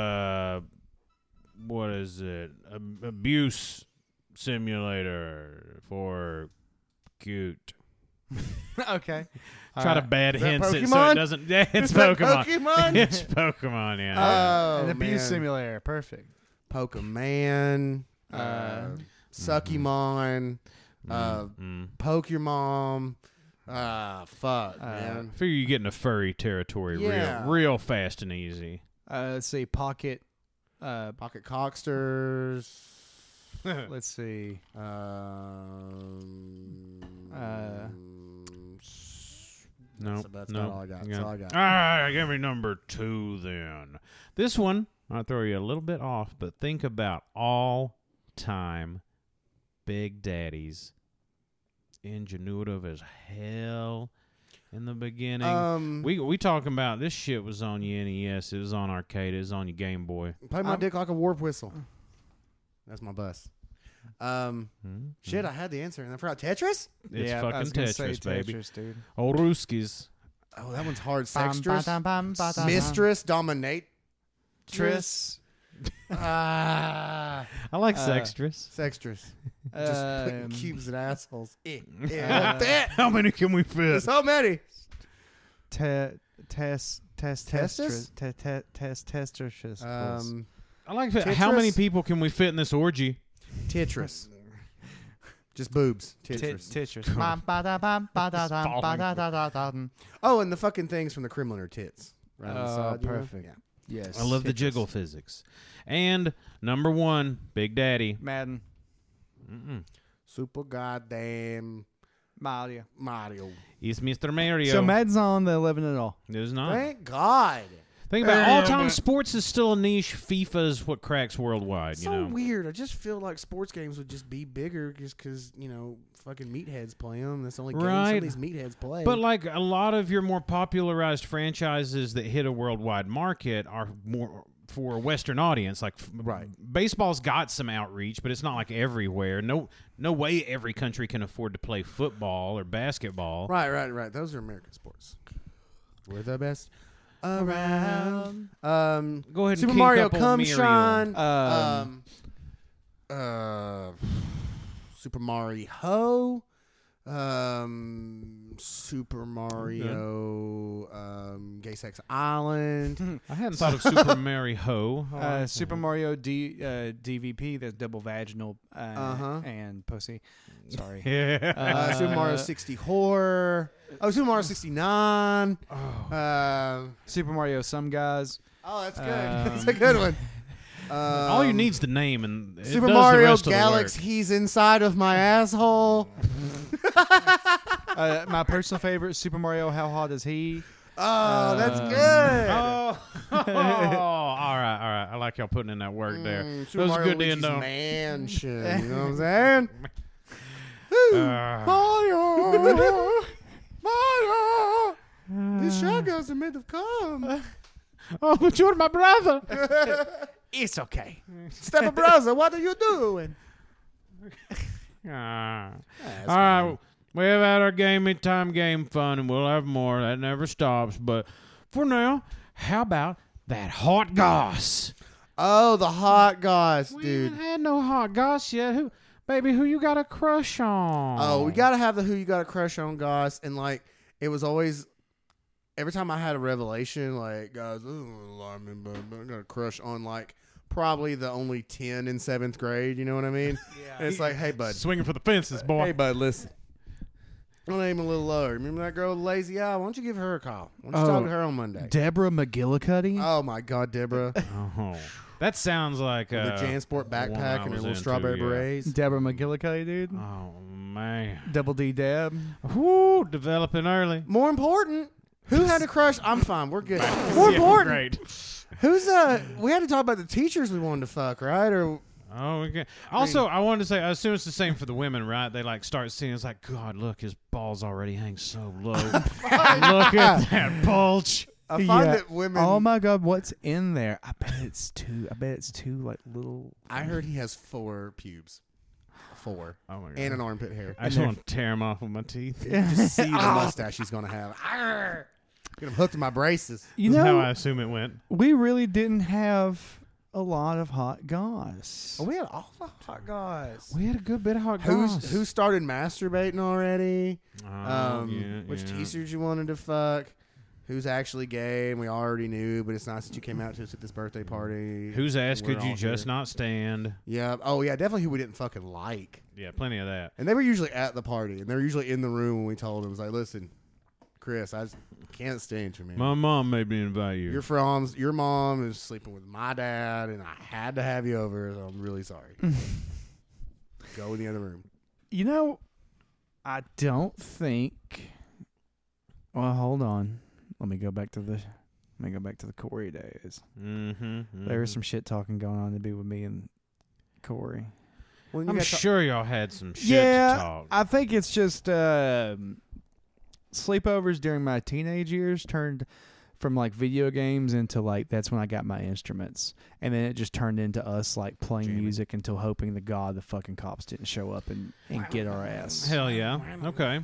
what is it? Abuse simulator for cute. Okay. Try to bad is that hints it so Pokemon? it doesn't. Yeah, it's Is that Pokemon. Pokemon? It's Pokemon. Yeah. Oh, An abuse man. simulator. Perfect. Pokemon, Suckymon, Poke Your Mom. Fuck, man. I figure you get into furry territory Yeah. real fast and easy. Let's see. Pocket. Pocket Cocksters. Let's see. No, That's no. not all I got. That's all I got. All right, give me number 2 then. This one, I'll throw you a little bit off, but think about all-time Big Daddies. Ingenuitive as hell in the beginning. We talking about this shit was on your NES, it was on arcade, it was on your Game Boy. Play my dick like a warp whistle. That's my bus. Shit, I had the answer and I forgot. Tetris? It's I fucking was gonna say Tetris, baby. Tetris, dude. Old Ruskies. Oh, that one's hard. Bam, Sextress? ba-dam, bam, ba-da-dam. Mistress? Dominatress? Ah. I like Sextress. Sextress. Just putting Um, cubes and assholes. Yeah, like that. How many can we fit? There's so many. Testis. I like fit. How Tetris? many people can we fit in this orgy? Tetris. Just boobs. Tetris. Tetris. Bam, ba-da-bam, ba-da-dam, Falling. ba-da-da-da-dam. Oh, and the fucking things from the Kremlin are tits. Right on the Oh, side, you know? perfect. Yeah. Yes. I love the Tetris. jiggle physics. And number 1, Big Daddy. Madden. Super goddamn Mario. Mario. It's Mr. Mario. So Madden's on the 11 at all. There's not. Thank God. Think about all-time sports is still a niche. FIFA is what cracks worldwide. It's so you know. weird. I just feel like sports games would just be bigger just because, fucking meatheads play them. That's the only game some Right. of these meatheads play. But like a lot of your more popularized franchises that hit a worldwide market are more for a Western audience. Like Right. Baseball's got some outreach, but it's not like everywhere. No way every country can afford to play football or basketball. Right. Those are American sports. We're the best around. Go ahead and Super kink Mario up old Come Miriam. Shine. Super Mario Ho. Super Mario Gay Sex Island. I hadn't thought of Super Mario Ho. Super Mario DVP, that's double vaginal and pussy. Sorry. Yeah. Super Mario 60 Horror. Oh, Super Mario 69. Super Mario Some Guys. Oh, that's good. That's a good one. All you need's the name, and it Super does Mario the rest of the Galaxy. work. He's inside of my asshole. My personal favorite, Super Mario How Hot Is He? Oh, that's good. Oh, all right. I like y'all putting in that work there. Super Those are Mario good to Luigi's end on. Mansion. You know what I'm saying? Mario. These shotguns are made of cum. Oh, but you're my brother. It's okay. Stepper brother, what are you doing? All right. We've had our game fun, and we'll have more. That never stops. But for now, how about that hot goss? Oh, the hot goss, We dude. haven't had no hot goss yet. Who you got a crush on? Oh, we got to have the who you got a crush on goss. And, it was always, every time I had a revelation, guys, this is a lie, but I got a crush on, probably the only 10 in 7th grade. You know what I mean? Yeah. And it's like, hey, bud. swinging for the fences, boy. Hey, bud, listen. My name a little lower. Remember that girl with the lazy eye? Why don't you give her a call? Why don't you talk to her on Monday? Deborah McGillicuddy? Oh, my God, Deborah. Oh, that sounds like the one JanSport I backpack and her was little into, strawberry yeah. berets. Deborah McGillicuddy, dude. Oh man. Double D Deb. Whoo, developing early. More important, who had a crush? I'm fine. We're good. More important, Great. who's we had to talk about the teachers we wanted to fuck, right? Or Oh, okay. Also, I wanted to say, I assume it's the same for the women, right? They start seeing, it's like, God, look, his balls already hang so low. Look at that bulge. I find that women. Oh my God, what's in there? I bet it's two little. I heard he has 4 pubes, 4, Oh my God. and an armpit hair. I just want to tear him off with my teeth. Just see the mustache he's gonna have. Get them hooked to my braces. You That's how know, I assume it went. we really didn't have a lot of hot guys. Oh, we had all the hot guys. We had a good bit of hot guys. Who started masturbating already? Yeah, Which yeah. teachers you wanted to fuck? Who's actually gay? And we already knew, but it's nice that you came out to us at this birthday party. Whose ass We're could you all just here. not stand? Yeah. Oh, yeah. Definitely who we didn't fucking like. Yeah, plenty of that. And they were usually at the party, and they were usually in the room when we told them. It was like, listen, Chris, I just can't stand you, man. My mom made me invite you. Your mom is sleeping with my dad, and I had to have you over, so I'm really sorry. Go in the other room. You know, I don't think. Well, hold on. Let me go back to the Corey days. Mm-hmm, There was some shit talking going on to be with me and Corey. Well, you I'm got sure y'all had some shit Yeah, to talk. I think it's just sleepovers during my teenage years turned from like video games into like that's when I got my instruments, and then it just turned into us like playing Jamming. music until hoping to God the fucking cops didn't show up and get our ass. Hell yeah. Okay.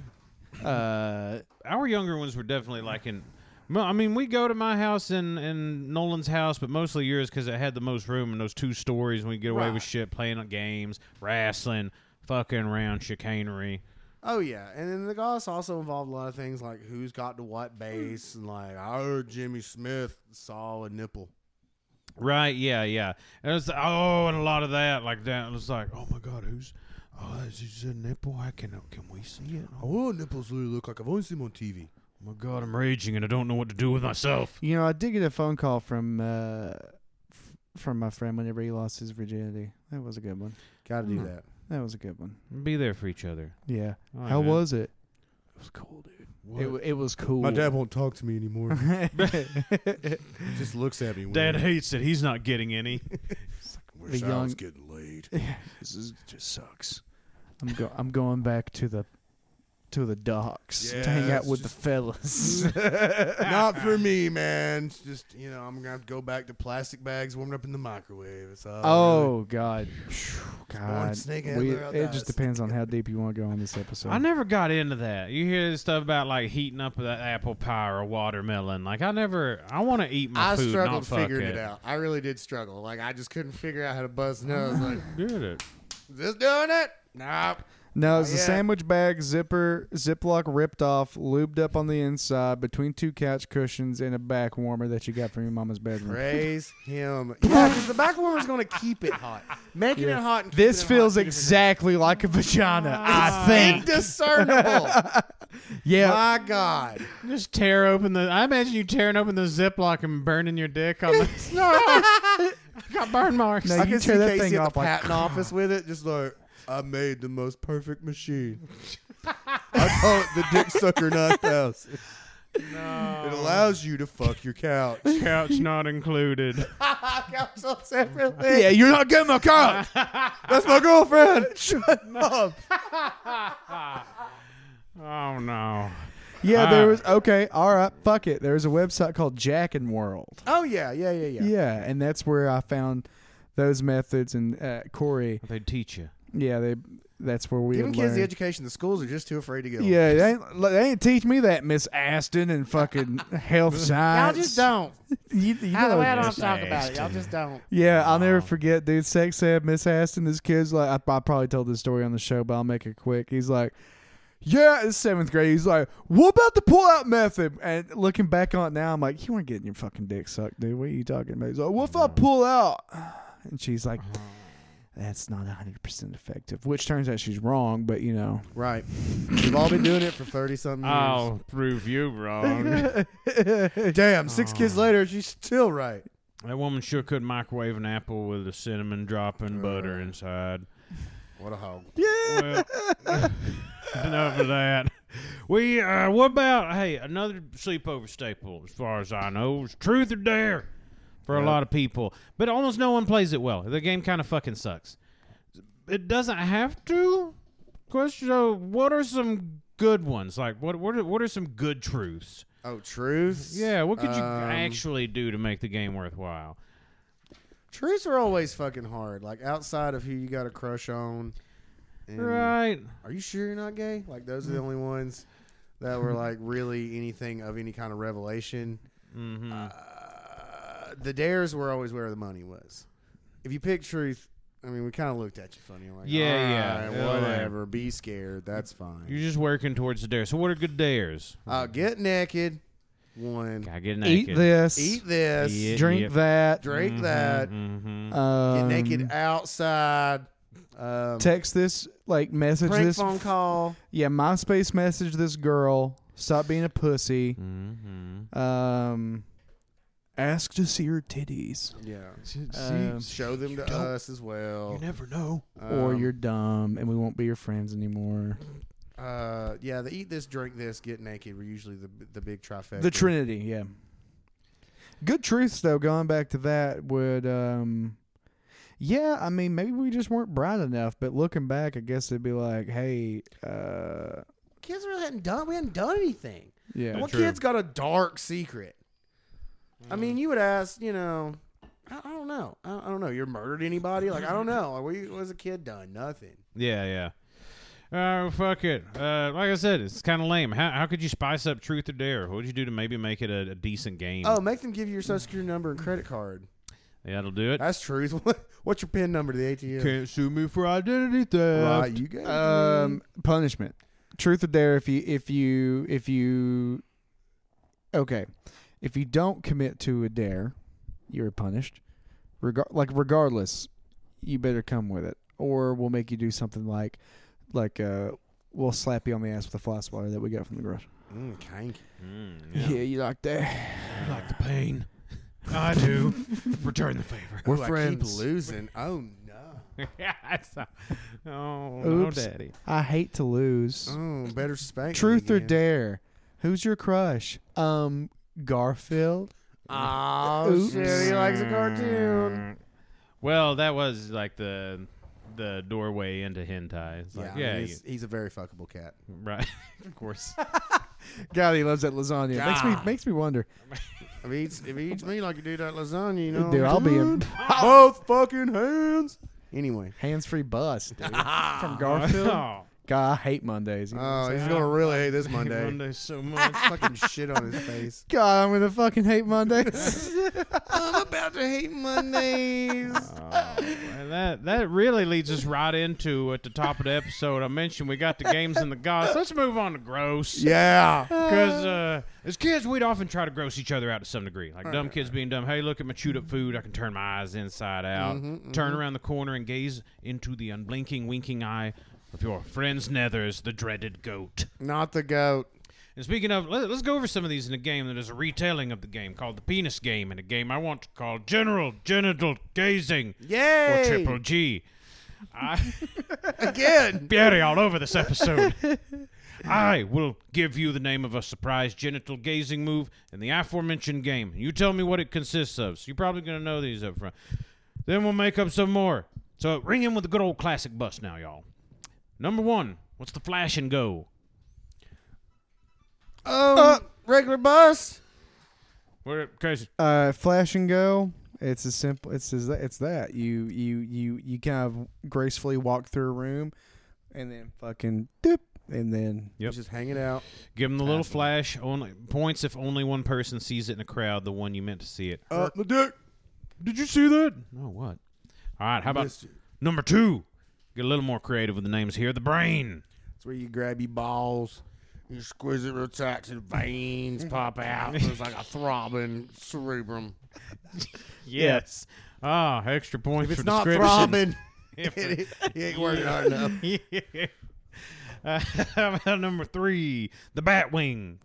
Our younger ones were definitely like in. Well, I mean, we go to my house and Nolan's house, but mostly yours because it had the most room and those 2 stories, and we get away with shit, playing on games, wrestling, fucking around, chicanery. Oh, yeah. And then the goss also involved a lot of things like who's got to what base, and like, I heard Jimmy Smith saw a nipple. Right? Yeah, yeah. And it was and a lot of that, like that. It was like, oh my god, who's? Oh, is this a nipple? Can we see it? Oh, nipples really look like I've only seen them on TV. Oh my god, I'm raging and I don't know what to do with myself. You know, I did get a phone call from my friend whenever he lost his virginity. That was a good one. Got to do that. That was a good one. Be there for each other. Yeah. All right, How man. was it? It was cool, dude. It was cool. My dad won't talk to me anymore. He just looks at me. Dad hates it. He's not getting any. Wish the I young- was getting laid. just sucks. I'm going back to the docks to hang Yeah, out it's with the just- fellas. Not for me, man. It's just, I'm going to have to go back to plastic bags warmed up in the microwave. It's all Oh God, God. snake We- handler, I'll it die. just depends on how deep you want to go on this episode. I never got into that. You hear this stuff about like heating up that apple pie or a watermelon. Like I want to eat my I food, struggled not fuck figuring it. it out. I really did struggle. Like, I just couldn't figure out how to buzz nose. Like, Did it? is this doing it? Nope. No, it's a Yeah. sandwich bag, Ziploc ripped off, lubed up on the inside between 2 couch cushions and a back warmer that you got from your mama's bedroom. Praise him. Yeah, because the back warmer's going to keep it hot. Making it hot and keeping This it feels hot, two different exactly like a vagina, I things. think. Indiscernible. Yeah. My God. Just tear open the. I imagine you tearing open the Ziploc and burning your dick on the. No, I got burn marks. No, I you can tear see that Casey thing at off the like, patent office with it, just like, I made the most perfect machine. I call it the Dick Sucker 9000. No. It allows you to fuck your couch. Couch not included. Couch so separately. Yeah, you're not getting my car. That's my girlfriend. Shut up. Oh no. Yeah, there was okay. All right, fuck it. There was a website called Jack and World. Oh, yeah. Yeah, and that's where I found those methods. And Corey, They teach you. yeah, that's where we Giving would kids the learn. education the schools are just too afraid to give them. Yeah, they ain't teach me that, Miss Aston, and fucking health science. Y'all just don't. You How know, the way I don't Miss talk about it. Y'all Ashton. just don't. yeah, I'll never forget, dude. Sex ed, Miss Aston. This kid's like, I probably told this story on the show, but I'll make it quick. He's like, yeah, it's 7th grade. He's like, what about the pull-out method? And looking back on it now, I'm like, you weren't getting your fucking dick sucked, dude. What are you talking about? He's like, what if I pull out? And she's like, that's not 100% effective, which turns out she's wrong, but you know. Right. We've all been doing it for 30-something years. I'll prove you wrong. Damn, 6 kids later, she's still right. That woman sure could microwave an apple with a cinnamon drop and butter inside. What a hog. Well, enough of that. What about, another sleepover staple, as far as I know, is Truth or Dare for a lot of people. But almost no one plays it well. The game kind of fucking sucks. It doesn't have to. Question, what are some good ones? Like, what are some good truths? Oh, truths? Yeah, what could you actually do to make the game worthwhile? Truths are always fucking hard. Like, outside of who you got a crush on. And Right. Are you sure you're not gay? Like, those are the only ones. that were like really anything of any kind of revelation. Mm-hmm. The dares were always where the money was. If you pick truth, I mean, we kind of looked at you funny. I'm like, Yeah, all yeah. right, whatever. Be scared. That's fine. You're just working towards the dare. So what are good dares? Get naked. One. Gotta get naked. Eat this. Eat this. Yeah. Drink Yep. that. Drink that. Mm-hmm. Get naked outside. Text this, like message Prank this. phone call. Yeah, MySpace message this girl. Stop being a pussy. Mm-hmm. Ask to see her titties. Yeah. Show them to us as well. You never know. Or you're dumb and we won't be your friends anymore. Yeah, the eat this, drink this, get naked were usually the big trifecta. The Trinity, yeah. Good truths, though, going back to that, would, yeah, I mean, maybe we just weren't bright enough, but looking back, I guess it'd be like, hey, Kids really hadn't done anything. yeah. What true. kid's got a dark secret? I mean, you would ask, I don't know. I don't know. You murdered anybody? Like, I don't know. Like, what was a kid done? Nothing. Yeah. Fuck it. Like I said, it's kind of lame. How could you spice up truth or dare? What would you do to maybe make it a decent game? Oh, make them give you your social security number and credit card. Yeah, that'll do it. That's truth. What's your PIN number to the ATM? Can't sue me for identity theft. Right, you got it. Punishment. Truth or dare, if you okay. If you don't commit to a dare, you're punished. Regardless, you better come with it. Or we'll make you do something like we'll slap you on the ass with a fly swatter that we got from the garage. Kinky. Yeah, you like that. You like the pain? I do. Return the favor. We're Ooh, I friends. keep losing. Oh, no. No, Oops. daddy. I hate to lose. Oh, better spank. Truth me or again. dare? Who's your crush? Garfield. Oh, Oops. shit. He likes a cartoon. Well, that was like the doorway into hentai. It's like, I mean, he's a very fuckable cat. right. Of course. God, he loves that lasagna. God. Makes me wonder. If he eats me like you do that lasagna, you know. Dude, I'll be in both fucking hands. Anyway. hands-free bust, dude. From Garfield. Oh, God, I hate Mondays. You know what I'm Oh, saying? he's gonna really hate this Monday. Monday so much. Fucking shit on his face. God, I'm gonna fucking hate Mondays. I'm about to hate Mondays. And that really leads us right into at the top of the episode. I mentioned we got the games and the goss. Let's move on to gross. Yeah. Because as kids, we'd often try to gross each other out to some degree. Like dumb kids being dumb. Hey, look at my chewed up food. I can turn my eyes inside out. Turn around the corner and gaze into the unblinking, winking eye of your friend's nethers, the dreaded goat. Not the goat. And speaking of, let's go over some of these in a game that is a retelling of the game called the Penis Game, and a game I want to call General Genital Gazing, Yay. or Triple G. Again. Barry all over this episode. I will give you the name of a surprise genital gazing move in the aforementioned game. You tell me what it consists of. So you're probably going to know these up front. Then we'll make up some more. So ring in with the good old classic bust now, y'all. Number 1, what's the flash and go? Regular bus. Where, Casey? Flash and go. It's as simple. It's that. You kind of gracefully walk through a room, and then fucking dip, and then Yep. Just hanging out. Give them the little flash. Only points if only one person sees it in a crowd, the one you meant to see it. The dick. Did you see that? No, what? All right, how about Missed you. number 2? Get a little more creative with the names here. The brain. It's where you grab your balls, you squeeze it real tight, and veins pop out. It's like a throbbing cerebrum. Yes. Ah, extra points If it's for not description. throbbing, If he ain't working hard enough. How about number 3? The bat wing.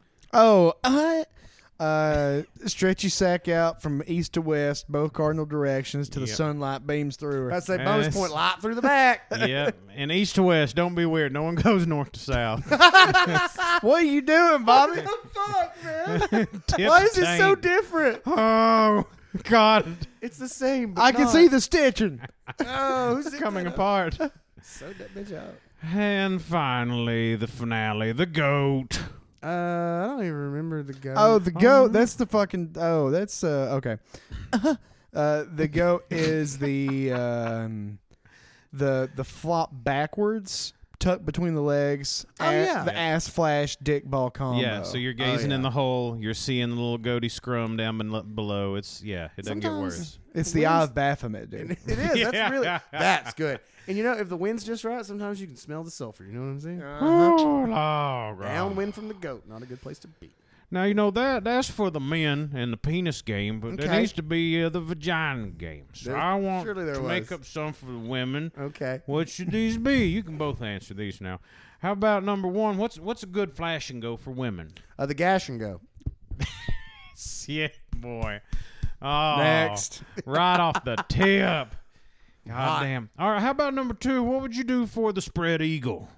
Stretch your sack out from east to west, both cardinal directions, to the Yep. sunlight beams through her. That's a bonus Yes. point light through the back. Yep. And east to west. Don't be weird. No one goes north to south. What are you doing, Bobby? Fuck, man. Tip Why is it so tank. different? Oh, God. It's the same. But I can not. see the stitching. Oh, who's it Coming gonna- apart. Sew that bitch out. And finally, the finale. The goat. I don't even remember the guy. Oh, the goat. That's the fucking. Oh, that's okay. The goat is the flop backwards tucked between the legs. Oh, yeah. The ass flash dick ball combo. Yeah, so you're gazing in yeah. the hole. You're seeing the little goatee scrum down below. It doesn't get Sometimes- worse. It's the Eye of Baphomet, dude. And it is. That's Yeah. really that's good. And if the wind's just right, sometimes you can smell the sulfur. You know what I'm saying? Oh, God. Downwind from the goat, not a good place to be. Now, that's for the men and the penis game, but there Okay. needs to be the vagina game. So I want surely there to was. make up some for the women. Okay. What should these be? You can both answer these now. How about number one? What's a good flash and go for women? The gash and go. Yeah, boy. Oh, Next. right off the tip. God Hot. damn. All right, how about number two? What would you do for the spread eagle?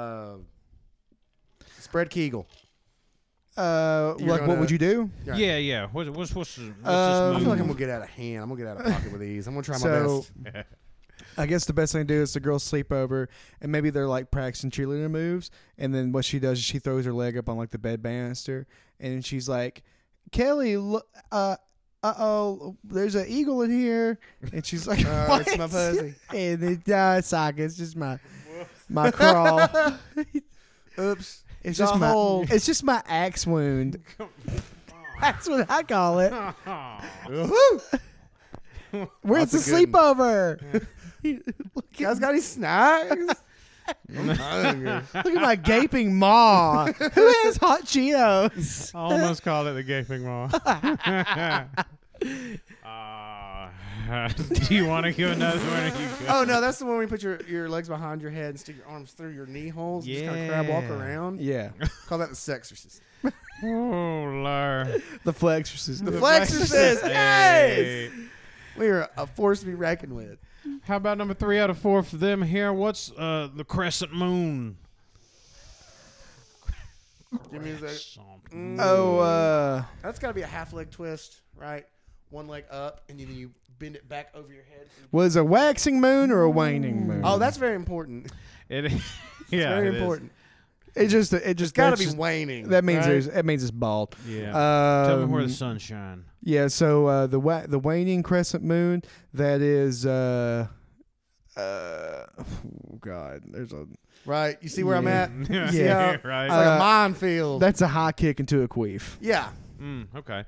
Spread Kegel. Like, gonna- what would you do? Yeah. Yeah. What's this I move? feel like I'm gonna get out of hand. I'm gonna get out of pocket with these. I'm gonna try my So, best. I guess the best thing to do is the girls sleep over, and maybe they're like practicing cheerleader moves. And then what she does is she throws her leg up on like the bed banister, and then she's like, "Kelly, look, oh, there's an eagle in here." And she's like, "What?" It's my pussy. And it's sock. It's just my crawl. Oops. It's The just my hole. it's just my axe wound. That's what I call it. Where's the That's a good sleepover? You guys got any snacks? I'm hungry. Look at my gaping maw. Who has hot Cheetos? I almost called it the gaping maw. Do you want to give another one? Or you good? Oh no, that's the one where you put your legs behind your head and stick your arms through your knee holes. And just kind of crab walk Yeah. around. Yeah, Call that the sexorcist. Oh, Lord. the flexorcist. The flexorcist. Yes. Hey. We are a force to be reckoned with. How about number 3 out of 4 for them here? What's the crescent moon? Give me a second. Something. Oh, That's got to be a half leg twist, right? One leg up, and then you bend it back over your head. was a waxing moon or a waning moon? Oh, that's very important. It, It's yeah, very it is. important. it just Got to that's be just- waning. That means right? it means it's bald. Yeah. Tell me where the sun shine. Yeah, so the waning crescent moon, that is oh God, there's a Right. You see where I'm at? Yeah, See how- right. It's like a minefield. that's a high kick into a queef. Yeah. Okay.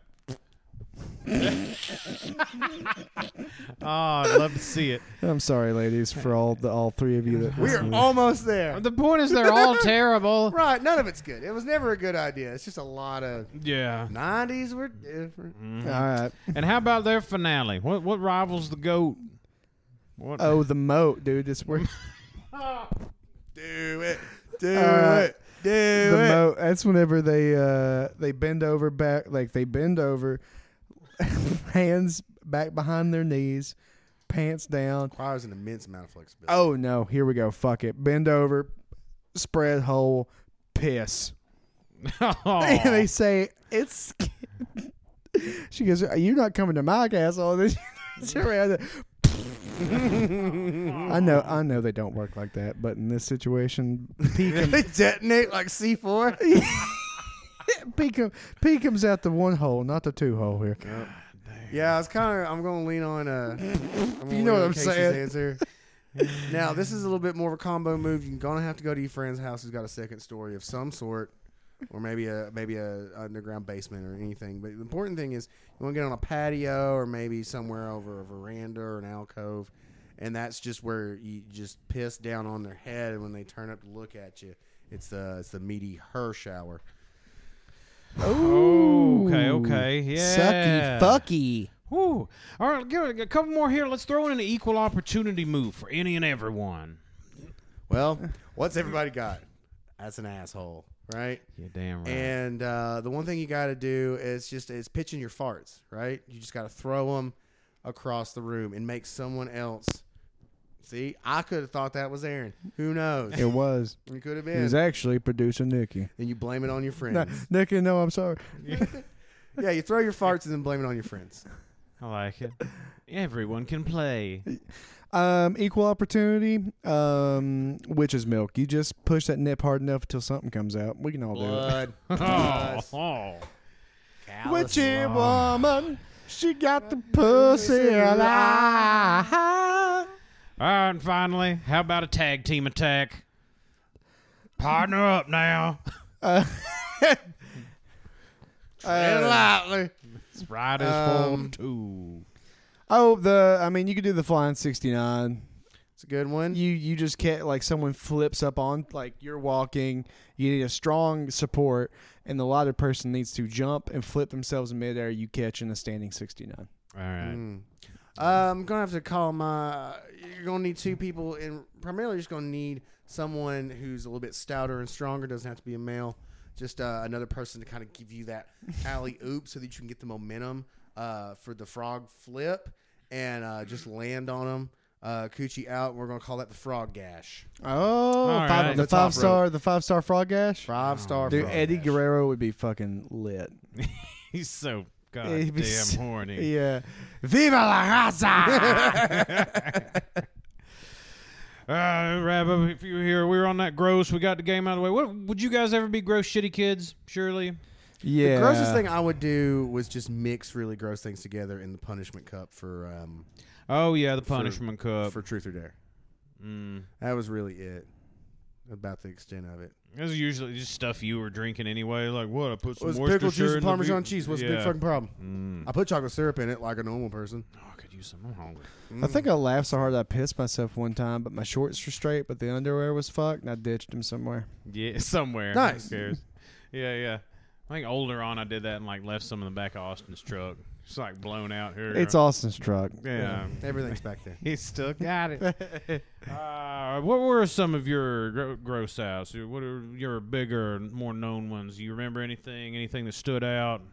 Oh, I'd love to see it. I'm sorry, ladies, for all three of you that We are almost there. The point is they're all terrible. Right. None of it's good. It was never a good idea. It's just a lot of Yeah. 90s were different. all right. And how about their finale? What rivals the GOAT? What? Oh, the moat, dude. It's where Do it. Do right. it. Do the it. moat. That's whenever they bend over back, like they bend over, hands back behind their knees, pants down. Requires an immense amount of flexibility. Oh no, here we go. Fuck it. Bend over, spread hole, piss. Oh. And they say it's. She goes, "You're not coming to my castle." And then she around. I know they don't work like that, but in this situation, They detonate like C4. P comes out the one hole, not the two hole here. Yeah, I'm going to lean on. You know what I'm saying. Answer. Now, this is a little bit more of a combo move. You're going to have to go to your friend's house who's got a second story of some sort, or maybe a underground basement or anything. But the important thing is you want to get on a patio or maybe somewhere over a veranda or an alcove, and that's just where you just piss down on their head, and when they turn up to look at you, it's the meaty her shower. Oh, okay, yeah. Sucky fucky. Whew. All right, give it a couple more here. Let's throw in an equal opportunity move for any and everyone. Well, what's everybody got? That's an asshole, right? Yeah, damn right. And the one thing you got to do is pitching your farts, right? You just got to throw them across the room and make someone else. See, I could have thought that was Aaron. Who knows? It was. It could have It was been. actually producer Nikki. And you blame it on your No, friends. Nikki, no, I'm sorry. Yeah, you throw your farts and then blame it on your friends. I like it. Everyone can play. Equal opportunity, witch's milk. You just push that nip hard enough until something comes out. We can all do it. Blood. Oh. Witchy woman, she got the pussy alive. All right, and finally, how about a tag team attack? Partner up now. Uh, Tread lightly. It's right as full too. You could do the flying 69. It's a good one. You just can't, like, someone flips up on, like, you're walking, you need a strong support, and the lighter person needs to jump and flip themselves in midair. You catch in a standing 69. All right. I'm gonna have to call my. You're gonna need two people, and primarily just gonna need someone who's a little bit stouter and stronger. Doesn't have to be a male. Just another person to kind of give you that alley oop so that you can get the momentum for the frog flip and just land on them. Coochie out. And we're gonna call that the frog gash. Oh, right. the top the 5-star frog gash. 5-star. Dude, frog Eddie gash. Guerrero would be fucking lit. He's so He'd be goddamn horny. Yeah. Viva la raza! Wrap up if you were here. We were on that gross. We got the game out of the way. What would you guys ever be gross, shitty kids? Surely. Yeah. The grossest thing I would do was just mix really gross things together in the punishment cup for Oh yeah, the punishment cup. for Truth or Dare. That was really it. About the extent of it. It was usually just stuff you were drinking anyway. Like what? I put It some was Worcestershire pickle juice in and the Parmesan beer. cheese. What's the Yeah. big fucking problem? I put chocolate syrup in it like a normal person. Oh, I could use some. I'm hungry. I think I laughed so hard I pissed myself one time, but my shorts were straight, but the underwear was fucked, and I ditched them somewhere. Yeah, somewhere. Nice. Who cares? Yeah. I think older on, I did that and like left some in the back of Austin's truck. It's like blown out here. It's Austin's truck. Yeah. Everything's back there. He still got it. What were some of your gross outs? What are your bigger, more known ones? Do you remember anything that stood out?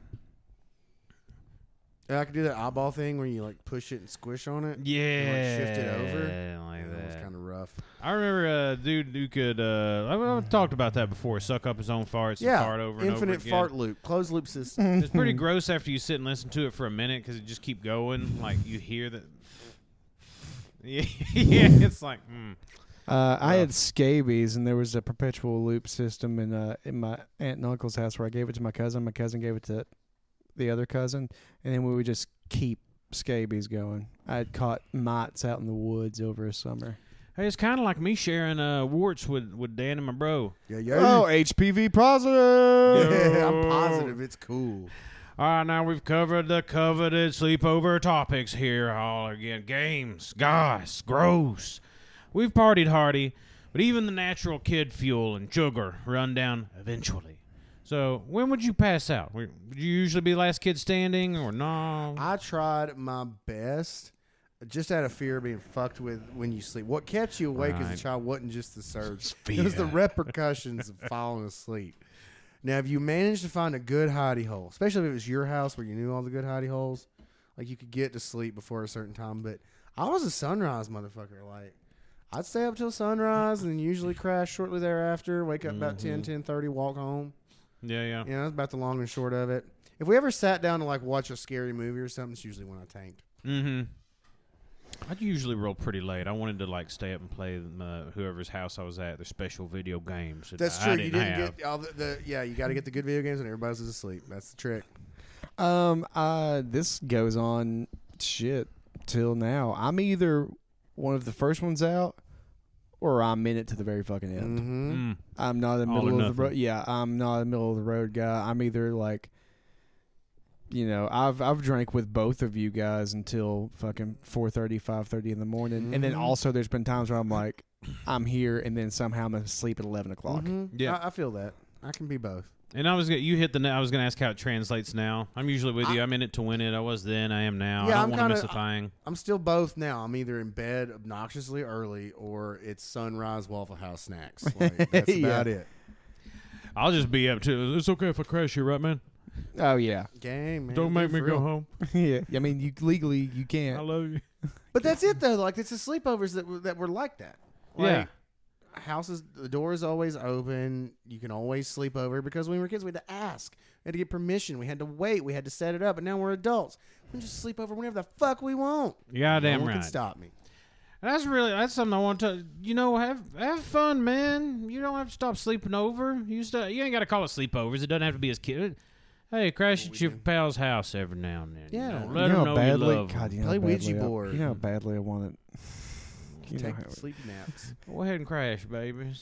Yeah, I could do that eyeball thing where you like push it and squish on it. Yeah, And, like, shift it over. like That was that. kind of rough. I remember a dude who could. I've talked about that before. Suck up his own farts and fart over and over infinite again. fart loop, closed loop system. It's pretty gross after you sit and listen to it for a minute because it just keep going. Like you hear that. Yeah, it's like. I had scabies, and there was a perpetual loop system in my aunt and uncle's house where I gave it to my cousin. My cousin gave it to the other cousin, and then we would just keep scabies going. I had caught mites out in the woods over a summer. Hey, it's kind of like me sharing warts with Dan and my bro. Yeah. Oh, HPV positive. Yeah, I'm positive it's cool. All right, now we've covered the coveted sleepover topics here. All again, games, gosh, gross. We've partied hardy, but even the natural kid fuel and sugar run down eventually. So when would you pass out? Would you usually be the last kid standing or no? I tried my best, just out of fear of being fucked with when you sleep. What kept you awake as Right. a child wasn't just the surge; Fear. it was the repercussions of falling asleep. Now, if you managed to find a good hidey hole, especially if it was your house where you knew all the good hidey holes, like you could get to sleep before a certain time. But I was a sunrise motherfucker. Like I'd stay up till sunrise and usually crash shortly thereafter. Wake up about 10:30, walk home. Yeah. Yeah, that's about the long and short of it. If we ever sat down to like watch a scary movie or something, it's usually when I tanked. Mm-hmm. I'd usually roll pretty late. I wanted to like stay up and play whoever's house I was at, their special video games. That That's I true. didn't You didn't have. get all yeah. You got to get the good video games when everybody else is asleep. That's the trick. This goes on till now. I'm either one of the first ones out, or I'm in it to the very fucking end. Mm-hmm. I'm not a All or middle of the nothing. road. Yeah, I'm not a middle of the road guy. I'm either like, I've drank with both of you guys until fucking 4:30, 5:30 in the morning, and then Mhm. also there's been times where I'm like, I'm here, and then somehow I'm asleep at 11 o'clock. Yeah. I feel that. I can be both. And I was you hit the. I was gonna ask how it translates now. I'm usually with you. I'm in it to win it. I was then. I am now. Yeah, I I'm don't want to miss a kinda- thing. I'm still both now. I'm either in bed obnoxiously early or it's sunrise Waffle House snacks. Like, that's Yeah. about it. I'll just be up to. It's okay if I crash here, right, man? Oh yeah, Game, man. Don't make me for go real. home. yeah. I mean, you legally you I can't. love you. But that's it though. Like it's the sleepovers that were like that. Like, Yeah. Houses, the door is always open. You can always sleep over because when we were kids, we had to ask. We had to get permission. We had to wait. We had to set it up. And now we're adults. We can just sleep over whenever the fuck we want. Goddamn no one right. can stop me. That's something I want to. Have fun, man. You don't have to stop sleeping over. You ain't got to call it sleepovers. It doesn't have to be as kid. Hey, crash at your pal's house every now and then. Yeah. Let you them know know how badly, you love 'em. God, you know Play how badly Ouija board. You know how badly I want it. You know Take how- sleepy naps. Go ahead and crash, babies.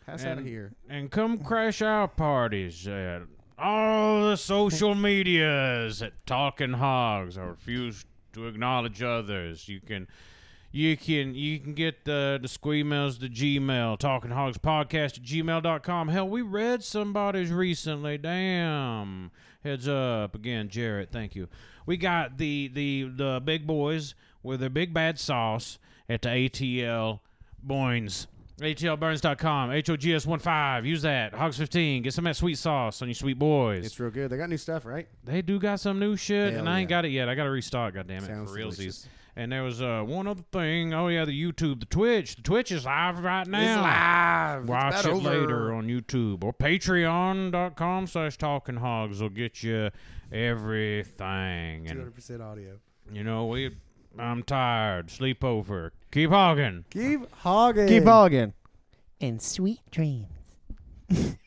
Pass out of here. And come crash our parties at all the social medias at Talking Hogs. I refuse to acknowledge others. You can get the squeemails to Gmail, talkinghogspodcast@gmail.com. Hell, we read somebody's recently. Damn. Heads up. Again, Jarrett, thank you. We got the big boys with their big bad sauce at the ATL Boynes. ATLburns.com, HOGS15. Use that. Hogs15. Get some of that sweet sauce on your sweet boys. It's real good. They got new stuff, right? They do got some new shit, Hell and I ain't yeah. got it yet. I got to restock, goddammit, Sounds for realsies. delicious. And there was one other thing. Oh, yeah, the YouTube, the Twitch. The Twitch is live right now. It's live. Watch it's it about over. later on YouTube. Or patreon.com/talkinghogs will get you everything. And, 200% audio. you know, I'm tired. Sleep over. Keep hogging. Keep hogging. Keep hogging. And sweet dreams.